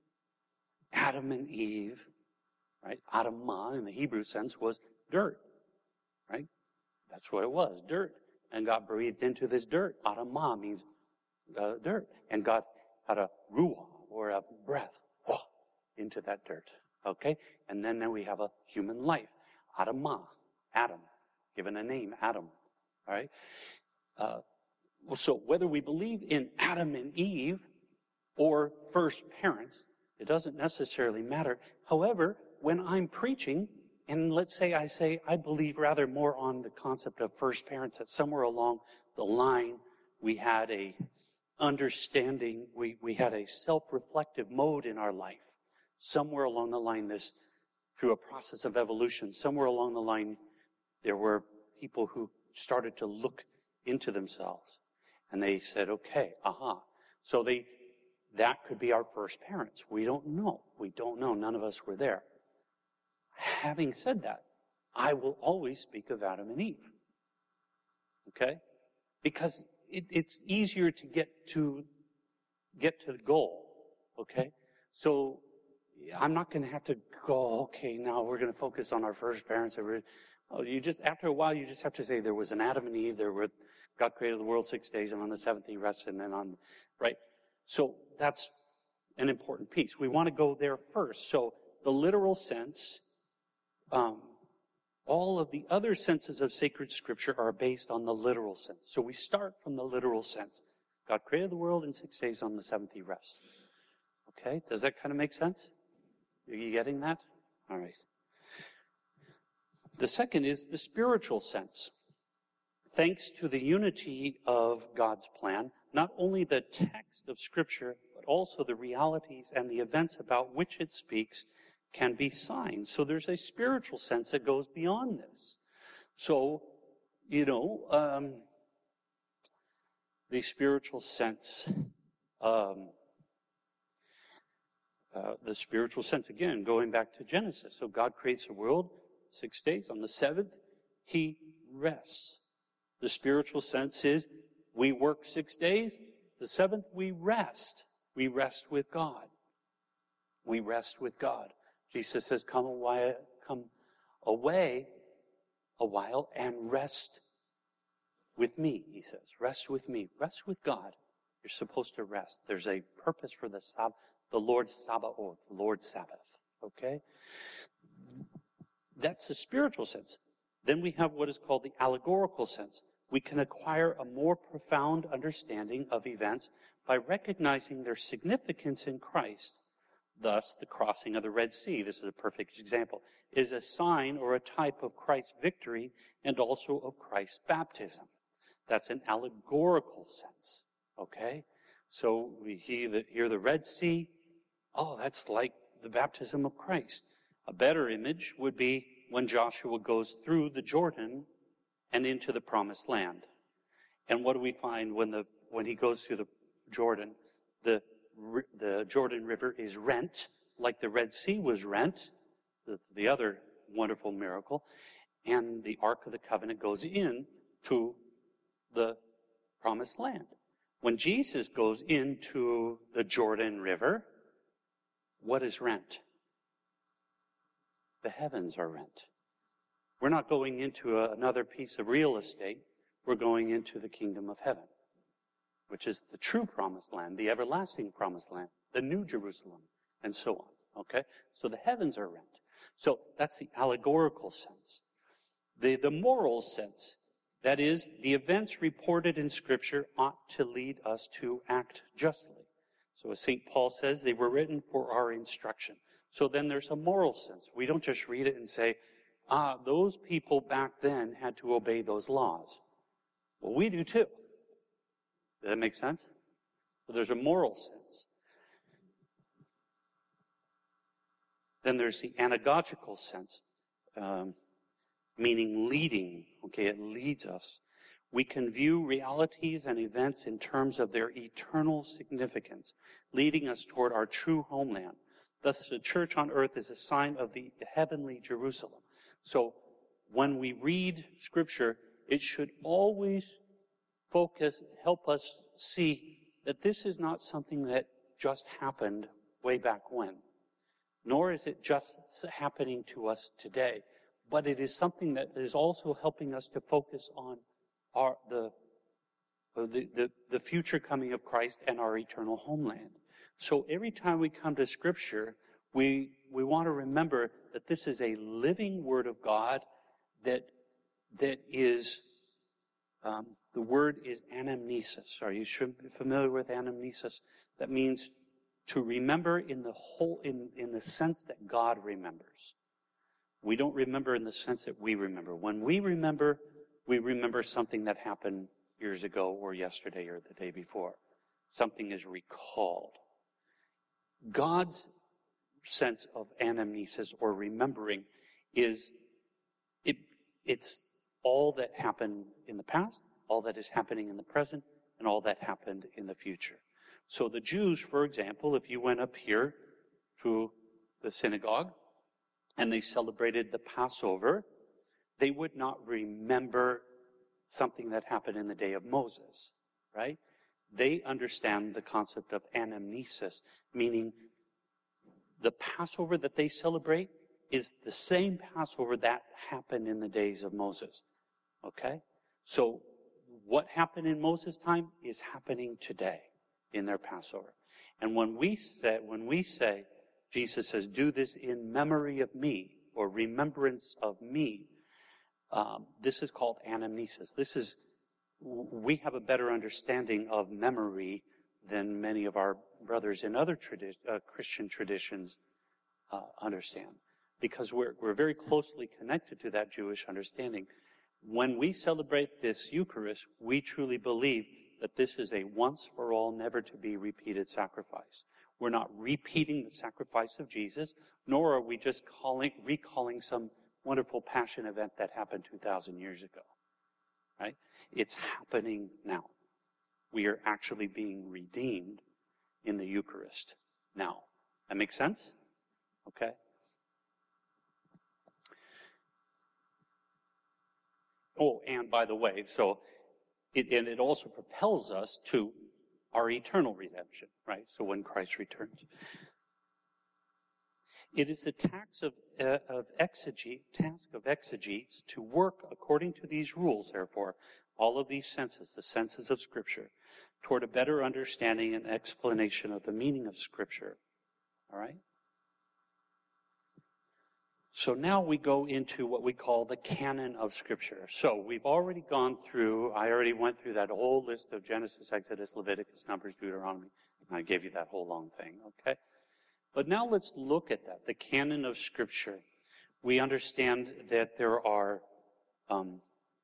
Adam and Eve, right? Adamah in the Hebrew sense was dirt, right? That's what it was, dirt. And God breathed into this dirt. Adamah means uh, dirt. And God had a ruah, or a breath, into that dirt. Okay? And then, then we have a human life. Adamah, Adam, given a name, Adam. All right? Uh, so whether we believe in Adam and Eve or first parents, it doesn't necessarily matter. However, when I'm preaching, and let's say I say I believe rather more on the concept of first parents, that somewhere along the line we had a understanding, we, we had a self-reflective mode in our life. Somewhere along the line, this, through a process of evolution, somewhere along the line, there were people who started to look into themselves. And they said, okay, aha. So they, that could be our first parents. We don't know. We don't know. None of us were there. Having said that, I will always speak of Adam and Eve. Okay? Because it, it's easier to get to, get to the goal. Okay? So, I'm not going to have to go, okay, now we're going to focus on our first parents. Oh, you just, after a while, you just have to say there was an Adam and Eve, there were, God created the world six days, and on the seventh he rested, and then on, right? So that's an important piece. We want to go there first. So the literal sense, um, all of the other senses of sacred scripture are based on the literal sense. So we start from the literal sense. God created the world in six days, on the seventh he rests. Okay, does that kind of make sense? Are you getting that? All right. The second is the spiritual sense. Thanks to the unity of God's plan, not only the text of Scripture, but also the realities and the events about which it speaks can be signs. So there's a spiritual sense that goes beyond this. So, you know, um, the spiritual sense, um, uh, the spiritual sense, again, going back to Genesis. So God creates the world six days. On the seventh, he rests. The spiritual sense is we work six days. The seventh, we rest. We rest with God. We rest with God. Jesus says, come away, come away a while and rest with me, he says. Rest with me. Rest with God. You're supposed to rest. There's a purpose for the Sab- the Lord's Sabbath, the Lord's Sabbath. Okay? That's the spiritual sense. Then we have what is called the allegorical sense. We can acquire a more profound understanding of events by recognizing their significance in Christ. Thus, the crossing of the Red Sea, this is a perfect example, is a sign or a type of Christ's victory and also of Christ's baptism. That's an allegorical sense, okay? So we hear the, hear the Red Sea. Oh, that's like the baptism of Christ. A better image would be when Joshua goes through the Jordan and into the promised land. And what do we find when the when he goes through the Jordan? The the Jordan River is rent, like the Red Sea was rent, the, the other wonderful miracle, and the Ark of the Covenant goes in to the promised land. When Jesus goes into the Jordan River, what is rent? The heavens are rent. We're not going into a, another piece of real estate. We're going into the kingdom of heaven, which is the true promised land, the everlasting promised land, the new Jerusalem, and so on. Okay? So the heavens are rent. So that's the allegorical sense. The, the moral sense, that is, the events reported in Scripture ought to lead us to act justly. So as Saint Paul says, they were written for our instruction. So then there's a moral sense. We don't just read it and say, ah, those people back then had to obey those laws. Well, we do too. Does that make sense? So there's a moral sense. Then there's the anagogical sense, um, meaning leading. Okay, it leads us. We can view realities and events in terms of their eternal significance, leading us toward our true homeland. Thus, the church on earth is a sign of the heavenly Jerusalem. So, when we read Scripture, it should always focus, help us see that this is not something that just happened way back when, nor is it just happening to us today, but it is something that is also helping us to focus on our the the, the, the future coming of Christ and our eternal homeland. So every time we come to Scripture, we we want to remember that this is a living Word of God that that is, um, the word is anamnesis. Are you familiar with anamnesis? That means to remember in the whole, in, in the sense that God remembers. We don't remember in the sense that we remember. When we remember, we remember something that happened years ago or yesterday or the day before. Something is recalled. God's sense of anamnesis or remembering is it, it's all that happened in the past, all that is happening in the present, and all that happened in the future. So the Jews, for example, if you went up here to the synagogue and they celebrated the Passover, they would not remember something that happened in the day of Moses, right? They understand the concept of anamnesis, meaning the Passover that they celebrate is the same Passover that happened in the days of Moses. Okay? So what happened in Moses' time is happening today in their Passover. And when we say, when we say, Jesus says, do this in memory of me, or remembrance of me, um, this is called anamnesis. This is, we have a better understanding of memory than many of our brothers in other tradi- uh, Christian traditions uh, understand, because we're, we're very closely connected to that Jewish understanding. When we celebrate this Eucharist, we truly believe that this is a once-for-all, never-to-be repeated sacrifice. We're not repeating the sacrifice of Jesus, nor are we just calling, recalling some wonderful passion event that happened two thousand years ago. Right? It's happening now. We are actually being redeemed in the Eucharist now. That makes sense? Okay? Oh, and by the way, so it, and it also propels us to our eternal redemption, right? So when Christ returns. It is the task of, uh, of exegete, task of exegetes to work according to these rules, therefore, all of these senses, the senses of Scripture, toward a better understanding and explanation of the meaning of Scripture. All right? So now we go into what we call the canon of Scripture. So we've already gone through, I already went through that whole list of Genesis, Exodus, Leviticus, Numbers, Deuteronomy. And I gave you that whole long thing, okay? But now let's look at that, the canon of Scripture. We understand that there are um,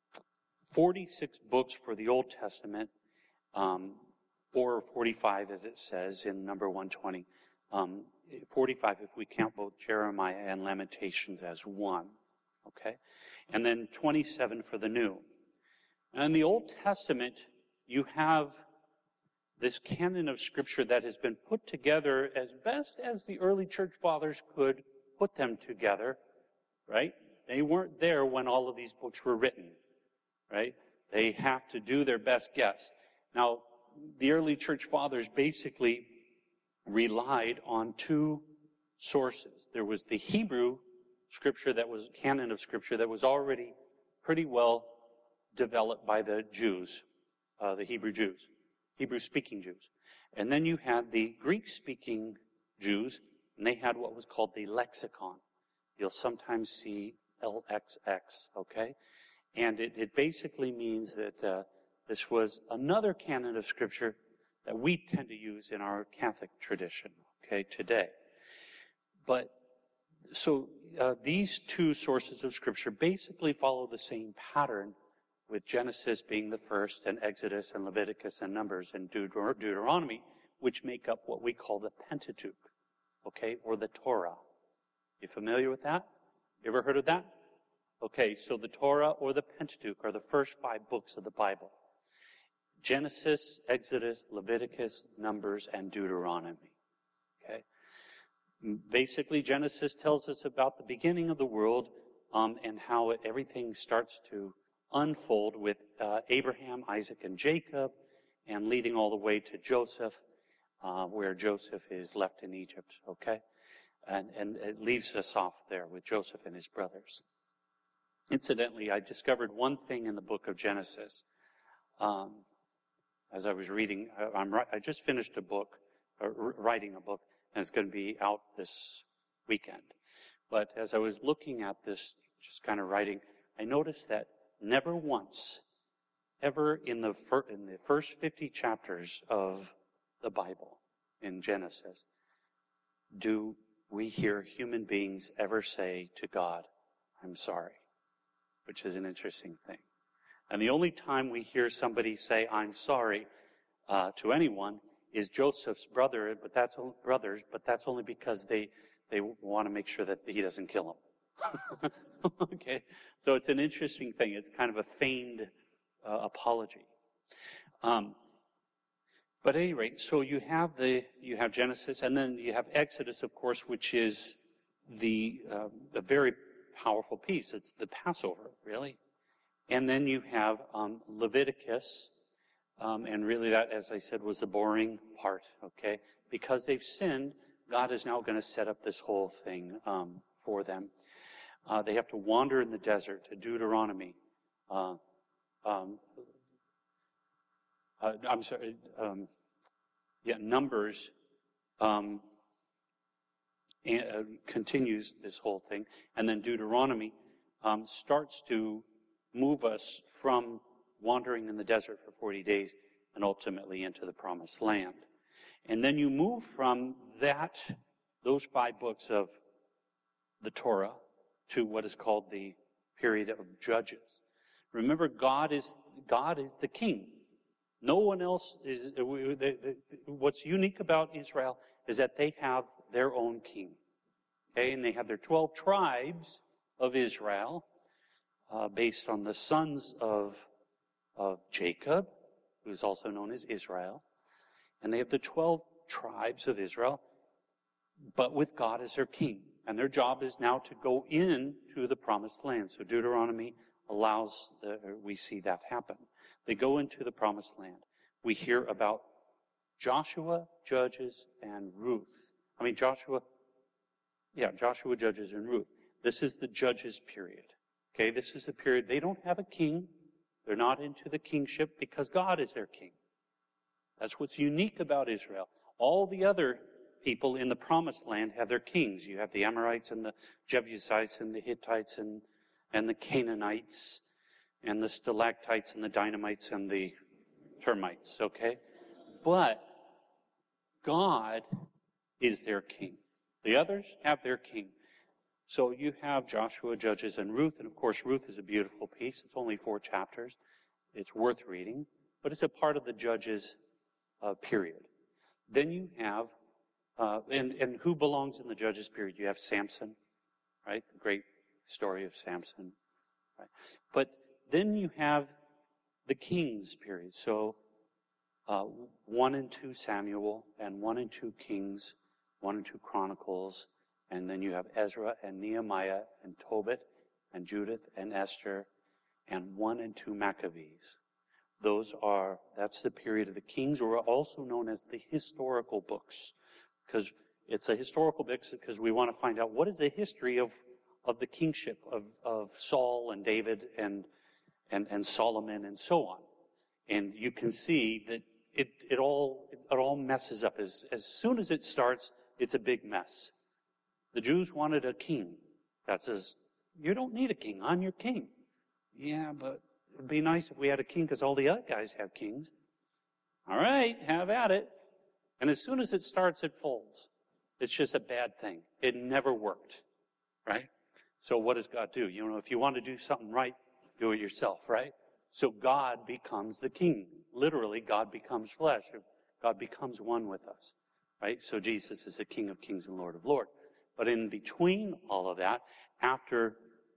forty-six books for the Old Testament, um, or forty-five as it says in number one twenty. Um, forty-five if we count both Jeremiah and Lamentations as one. Okay? And then twenty-seven for the New. And in the Old Testament, you have this canon of Scripture that has been put together as best as the early church fathers could put them together, right? They weren't there when all of these books were written, right? They have to do their best guess. Now, the early church fathers basically relied on two sources. There was the Hebrew Scripture that was, canon of Scripture that was already pretty well developed by the Jews, uh, the Hebrew Jews. Hebrew-speaking Jews. And then you had the Greek-speaking Jews, and they had what was called the lexicon. You'll sometimes see L X X, okay? And it, it basically means that uh, this was another canon of Scripture that we tend to use in our Catholic tradition, okay, today. But, so uh, these two sources of Scripture basically follow the same pattern, with Genesis being the first, and Exodus and Leviticus and Numbers and Deut- Deuteronomy, which make up what we call the Pentateuch, okay, or the Torah. You familiar with that? You ever heard of that? Okay, so the Torah or the Pentateuch are the first five books of the Bible. Genesis, Exodus, Leviticus, Numbers, and Deuteronomy. Okay? Basically, Genesis tells us about the beginning of the world um, and how it, everything starts to unfold with uh, Abraham, Isaac, and Jacob, and leading all the way to Joseph, uh, where Joseph is left in Egypt, okay? And, and it leaves us off there with Joseph and his brothers. Incidentally, I discovered one thing in the book of Genesis. Um, as I was reading, I, I'm, I just finished a book, uh, writing a book, and it's going to be out this weekend. But as I was looking at this, just kind of writing, I noticed that never once, ever in the, fir- in the first fifty chapters of the Bible, in Genesis, do we hear human beings ever say to God, I'm sorry, which is an interesting thing. And the only time we hear somebody say, I'm sorry, uh, to anyone is Joseph's brother, but that's brothers, but that's only because they, they want to make sure that he doesn't kill him. Okay? So it's an interesting thing. It's kind of a feigned uh, apology. Um, but at any rate, so you have the, you have Genesis, and then you have Exodus, of course, which is the, uh, the very powerful piece. It's the Passover, really. And then you have um, Leviticus, um, and really that, as I said, was the boring part, okay? Because they've sinned, God is now going to set up this whole thing um, for them. Uh, they have to wander in the desert, to Deuteronomy. Uh, um, uh, I'm sorry, um, yeah, Numbers um, and, uh, continues this whole thing. And then Deuteronomy um, starts to move us from wandering in the desert for forty days and ultimately into the promised land. And then you move from that, those five books of the Torah to what is called the period of Judges. Remember, God is, God is the king. No one else is, what's unique about Israel is that they have their own king. Okay, and they have their twelve tribes of Israel, uh, based on the sons of, of Jacob, who's also known as Israel. And they have the twelve tribes of Israel, but with God as their king. And their job is now to go into the promised land. So Deuteronomy allows, the, we see that happen. They go into the promised land. We hear about Joshua, Judges, and Ruth. I mean, Joshua, yeah, Joshua, Judges, and Ruth. This is the Judges period. Okay, this is a period, they don't have a king. They're not into the kingship because God is their king. That's what's unique about Israel. All the other people in the promised land have their kings. You have the Amorites and the Jebusites and the Hittites and, and the Canaanites and the stalactites and the dynamites and the termites, okay? But God is their king. The others have their king. So you have Joshua, Judges, and Ruth. And of course, Ruth is a beautiful piece. It's only four chapters. It's worth reading. But it's a part of the Judges uh, period. Then you have, uh, and, and who belongs in the Judges period? You have Samson, right? The great story of Samson. Right? But then you have the Kings period. So uh, one and two Samuel, and one and two Kings, one and two Chronicles, and then you have Ezra and Nehemiah and Tobit and Judith and Esther, and one and two Maccabees. Those are, that's the period of the Kings, or also known as the historical books, because it's a historical book because we want to find out what is the history of, of the kingship of, of Saul and David and, and, and Solomon and so on. And you can see that it, it all, it all messes up. As, as soon as it starts, it's a big mess. The Jews wanted a king. God says, you don't need a king. I'm your king. Yeah, but it'd be nice if we had a king because all the other guys have kings. All right, have at it. And as soon as it starts, it folds. It's just a bad thing. It never worked, right? So what does God do? You know, if you want to do something right, do it yourself, right? So God becomes the king. Literally, God becomes flesh. God becomes one with us, right? So Jesus is the King of kings and Lord of lords. But in between all of that, after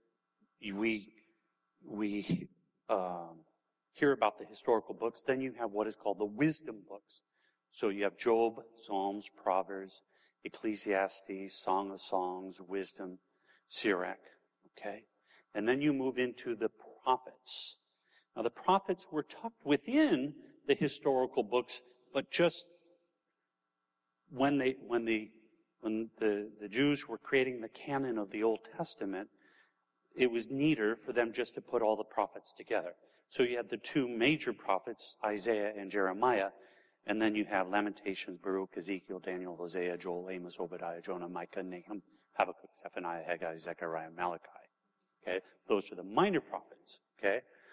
we we um, hear about the historical books, then you have what is called the wisdom books. So you have Job, Psalms, Proverbs, Ecclesiastes, Song of Songs, Wisdom, Sirach, okay? And then you move into the prophets. Now the prophets were tucked within the historical books, but just when they when the when the, the Jews were creating the canon of the Old Testament, it was neater for them just to put all the prophets together. So you had the two major prophets, Isaiah and Jeremiah, and then you have Lamentations, Baruch, Ezekiel, Daniel, Hosea, Joel, Amos, Obadiah, Jonah, Micah, Nahum, Habakkuk, Zephaniah, Haggai, Zechariah, Malachi. Okay? Those are the minor prophets. Okay?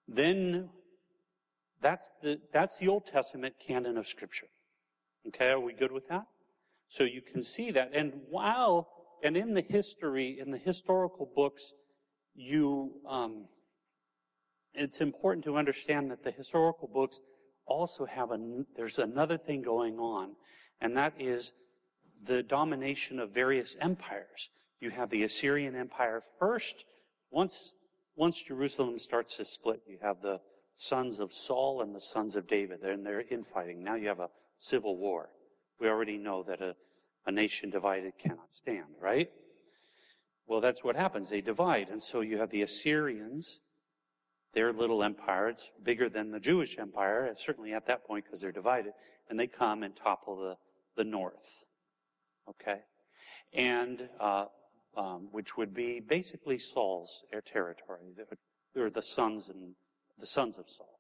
Then that's the, that's the Old Testament canon of Scripture. Okay, are we good with that? So you can see that. And while, and in the history, in the historical books, you, um, it's important to understand that the historical books also have a, there's another thing going on, and that is the domination of various empires. You have the Assyrian Empire first. Once, once Jerusalem starts to split, you have the sons of Saul and the sons of David, and they're infighting. Now you have a civil war. We already know that a, a nation divided cannot stand, right? Well, that's what happens. They divide. And so you have the Assyrians, their little empire. It's bigger than the Jewish empire, certainly at that point because they're divided. And they come and topple the, the north. Okay? And, uh, um, which would be basically Saul's territory. They're the sons and the sons of Saul.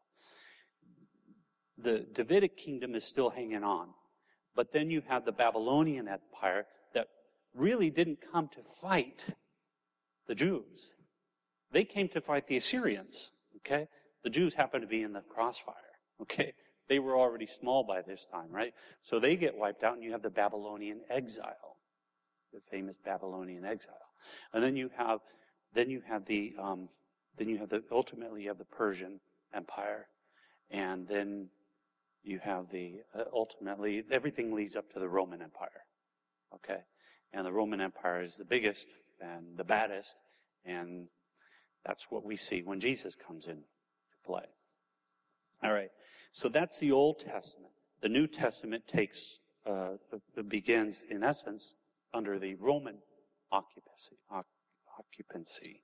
The Davidic kingdom is still hanging on. But then you have the Babylonian Empire that really didn't come to fight the Jews. They came to fight the Assyrians, okay? The Jews happened to be in the crossfire, okay? They were already small by this time, right? So they get wiped out, and you have the Babylonian exile, the famous Babylonian exile. And then you have, then you have the, um, then you have the, ultimately you have the Persian Empire, and then you have the, uh, ultimately, everything leads up to the Roman Empire, okay? And the Roman Empire is the biggest and the baddest, and that's what we see when Jesus comes in to play. All right, so that's the Old Testament. The New Testament takes, uh, begins, in essence, under the Roman occupancy. occupancy.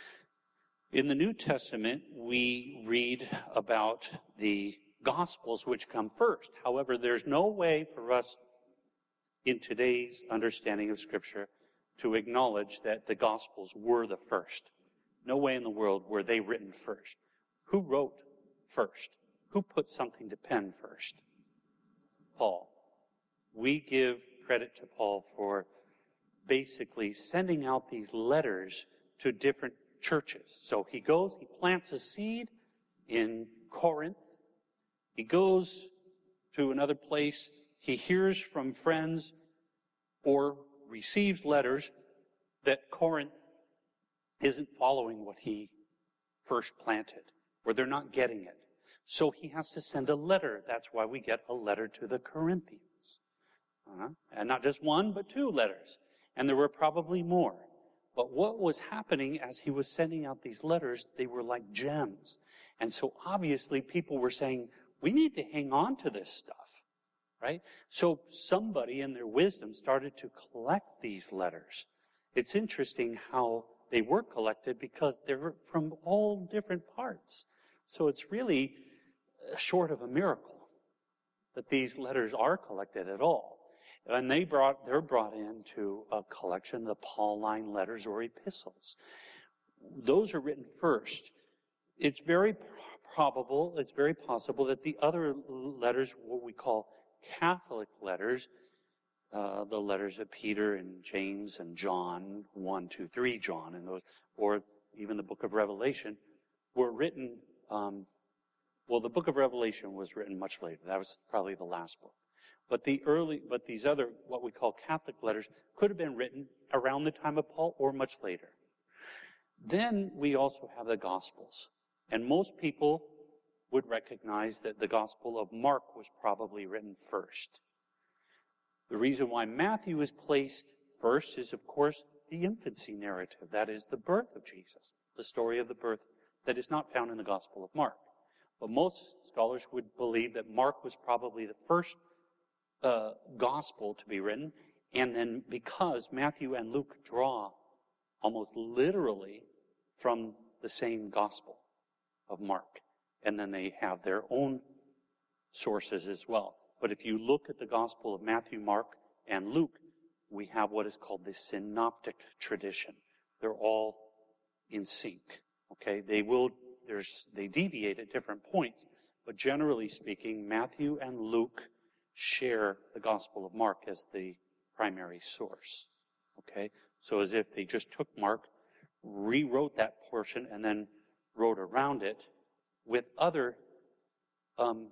In the New Testament, we read about the Gospels, which come first. However, there's no way for us in today's understanding of Scripture to acknowledge that the Gospels were the first. No way in the world were they written first. Who wrote first? Who put something to pen first? Paul. We give credit to Paul for basically sending out these letters to different churches. So he goes, he plants a seed in Corinth. He goes to another place. He hears from friends or receives letters that Corinth isn't following what he first planted, or they're not getting it. So he has to send a letter. That's why we get a letter to the Corinthians. Uh-huh. And not just one, but two letters. And there were probably more. But what was happening as he was sending out these letters, they were like gems. And so obviously people were saying, we need to hang on to this stuff, right? So somebody in their wisdom started to collect these letters. It's interesting how they were collected because they're from all different parts. So it's really short of a miracle that these letters are collected at all. And they brought, they're brought into a collection, the Pauline letters or epistles. Those are written first. It's very probable, it's very possible that the other letters, what we call Catholic letters, uh, the letters of Peter and James and John, one, two, three John, and those, or even the book of Revelation, were written, um, well, the book of Revelation was written much later. That was probably the last book. But the early, but these other, what we call Catholic letters, could have been written around the time of Paul or much later. Then we also have the Gospels. And most people would recognize that the Gospel of Mark was probably written first. The reason why Matthew is placed first is, of course, the infancy narrative. That is the birth of Jesus, the story of the birth that is not found in the Gospel of Mark. But most scholars would believe that Mark was probably the first uh, gospel to be written, and then because Matthew and Luke draw almost literally from the same gospel of Mark, and then they have their own sources as well. But if you look at the Gospel of Matthew, Mark, and Luke, we have what is called the synoptic tradition. They're all in sync. Okay, they will. There's they deviate at different points, but generally speaking, Matthew and Luke share the Gospel of Mark as the primary source. Okay, so as if they just took Mark, rewrote that portion, and then wrote around it with other, um,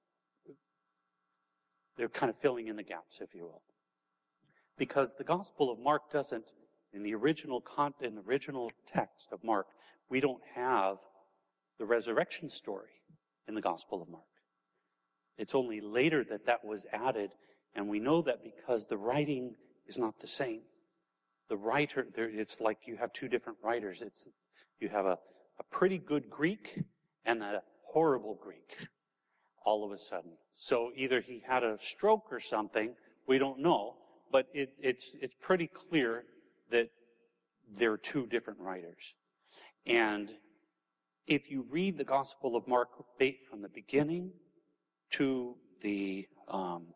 they're kind of filling in the gaps, if you will. Because the Gospel of Mark doesn't, in the original con- in the original text of Mark, we don't have the resurrection story in the Gospel of Mark. It's only later that that was added, and we know that because the writing is not the same. The writer, there, it's like you have two different writers. It's you have a, a pretty good Greek and a horrible Greek all of a sudden. So either he had a stroke or something, we don't know, but it, it's it's pretty clear that there are two different writers. And if you read the Gospel of Mark from the beginning to the um,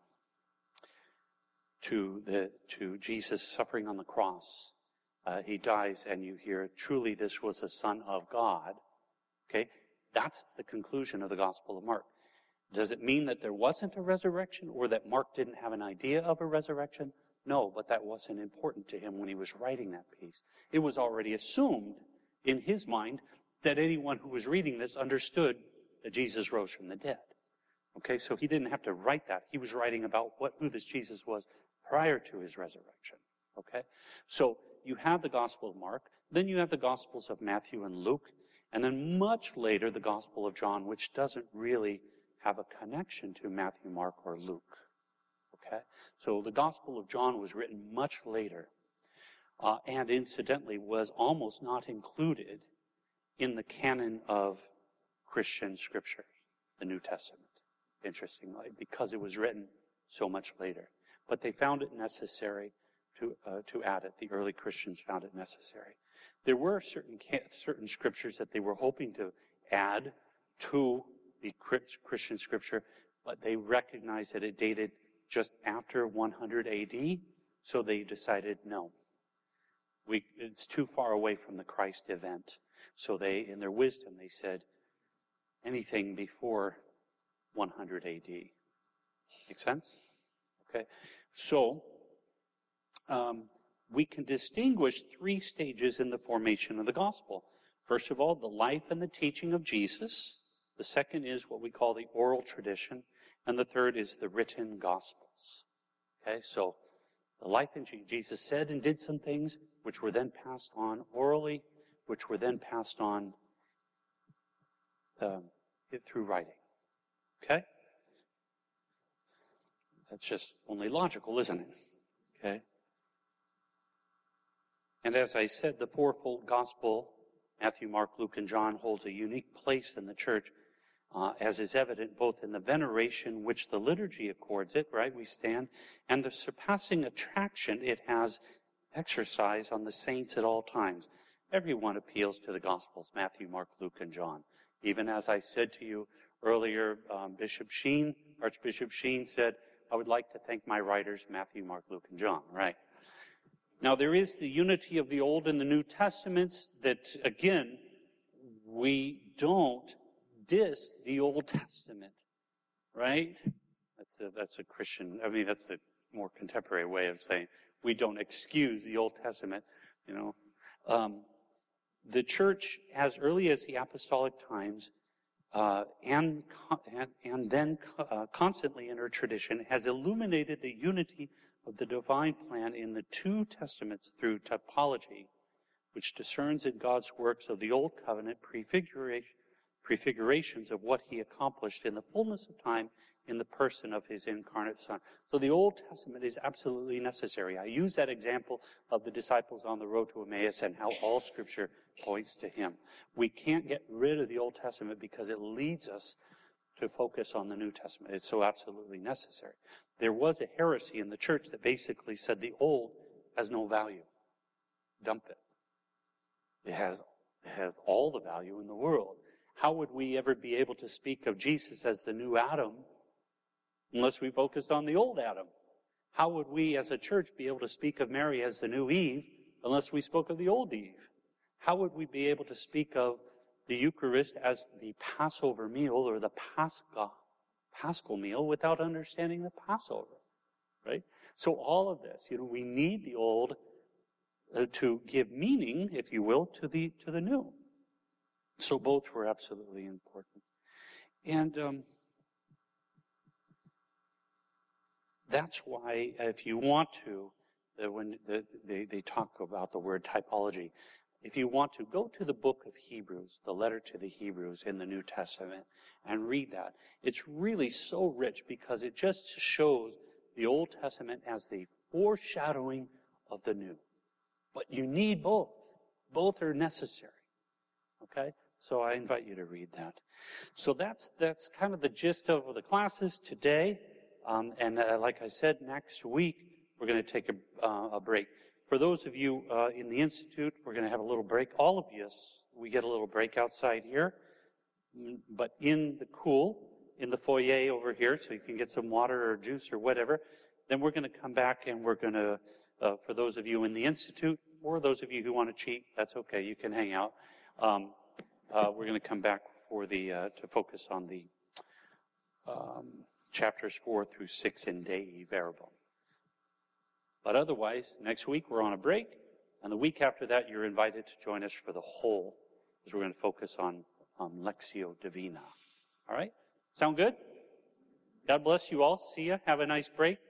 to the to Jesus suffering on the cross, uh, he dies, and you hear, "Truly, this was a Son of God." Okay, that's the conclusion of the Gospel of Mark. Does it mean that there wasn't a resurrection, or that Mark didn't have an idea of a resurrection? No, but that wasn't important to him when he was writing that piece. It was already assumed in his mind that anyone who was reading this understood that Jesus rose from the dead. Okay, so he didn't have to write that. He was writing about what who this Jesus was prior to his resurrection. Okay, so you have the Gospel of Mark, then you have the Gospels of Matthew and Luke, and then much later the Gospel of John, which doesn't really have a connection to Matthew, Mark, or Luke. Okay, so the Gospel of John was written much later, uh, and incidentally was almost not included in the canon of Christian Scripture, the New Testament, interestingly, because it was written so much later. But they found it necessary to uh, to add it. The early Christians found it necessary. There were certain certain scriptures that they were hoping to add to the Christian Scripture, but they recognized that it dated just after one hundred A D, so they decided, no, we, it's too far away from the Christ event. So they, in their wisdom, they said, anything before one hundred A D. Make sense? Okay. So, um, we can distinguish three stages in the formation of the gospel. First of all, the life and the teaching of Jesus. The second is what we call the oral tradition. And the third is the written gospels. Okay, so the life in Jesus. Jesus said and did some things which were then passed on orally, which were then passed on um, through writing. Okay? That's just only logical, isn't it? Okay? And as I said, the fourfold gospel, Matthew, Mark, Luke, and John, holds a unique place in the church, uh, as is evident both in the veneration which the liturgy accords it, right, we stand, and the surpassing attraction it has exercised on the saints at all times. Everyone appeals to the Gospels, Matthew, Mark, Luke, and John. Even as I said to you earlier, um, Bishop Sheen, Archbishop Sheen said, I would like to thank my writers, Matthew, Mark, Luke, and John, right? Now, there is the unity of the Old and the New Testaments that, again, we don't diss the Old Testament, right? That's a, that's a Christian, I mean, that's a more contemporary way of saying we don't excuse the Old Testament, you know. Um, the church, as early as the apostolic times, uh, and, and, and then uh, constantly in her tradition, has illuminated the unity of the divine plan in the two testaments through typology, which discerns in God's works of the Old Covenant prefiguration, prefigurations of what he accomplished in the fullness of time in the person of his incarnate Son. So the Old Testament is absolutely necessary. I use that example of the disciples on the road to Emmaus and how all Scripture points to him. We can't get rid of the Old Testament because it leads us to focus on the New Testament. It's so absolutely necessary. There was a heresy in the church that basically said the Old has no value. Dump it. It has, it has all the value in the world. How would we ever be able to speak of Jesus as the new Adam unless we focused on the old Adam? How would we as a church be able to speak of Mary as the new Eve unless we spoke of the old Eve? How would we be able to speak of the Eucharist as the Passover meal or the Pascha, Paschal meal without understanding the Passover, right? So all of this, you know, we need the old uh, to give meaning, if you will, to the to the new. So both were absolutely important. And um, that's why, if you want to, uh, when the, they, they talk about the word typology, if you want to, go to the book of Hebrews, the letter to the Hebrews in the New Testament, and read that. It's really so rich because it just shows the Old Testament as the foreshadowing of the New. But you need both. Both are necessary. Okay? So I invite you to read that. So that's that's kind of the gist of the classes today. Um, and uh, like I said, next week we're going to take a, uh, a break. For those of you uh, in the Institute, we're going to have a little break. All of us, we get a little break outside here. But in the cool, in the foyer over here, so you can get some water or juice or whatever. Then we're going to come back and we're going to, uh, for those of you in the Institute, or those of you who want to cheat, that's okay, you can hang out. Um, uh, we're going to come back for the, uh, to focus on the um, chapters four through six in Dei Verbum. But otherwise, next week we're on a break, and the week after that you're invited to join us for the whole, because we're going to focus on um, Lectio Divina. All right? Sound good? God bless you all. See ya. Have a nice break.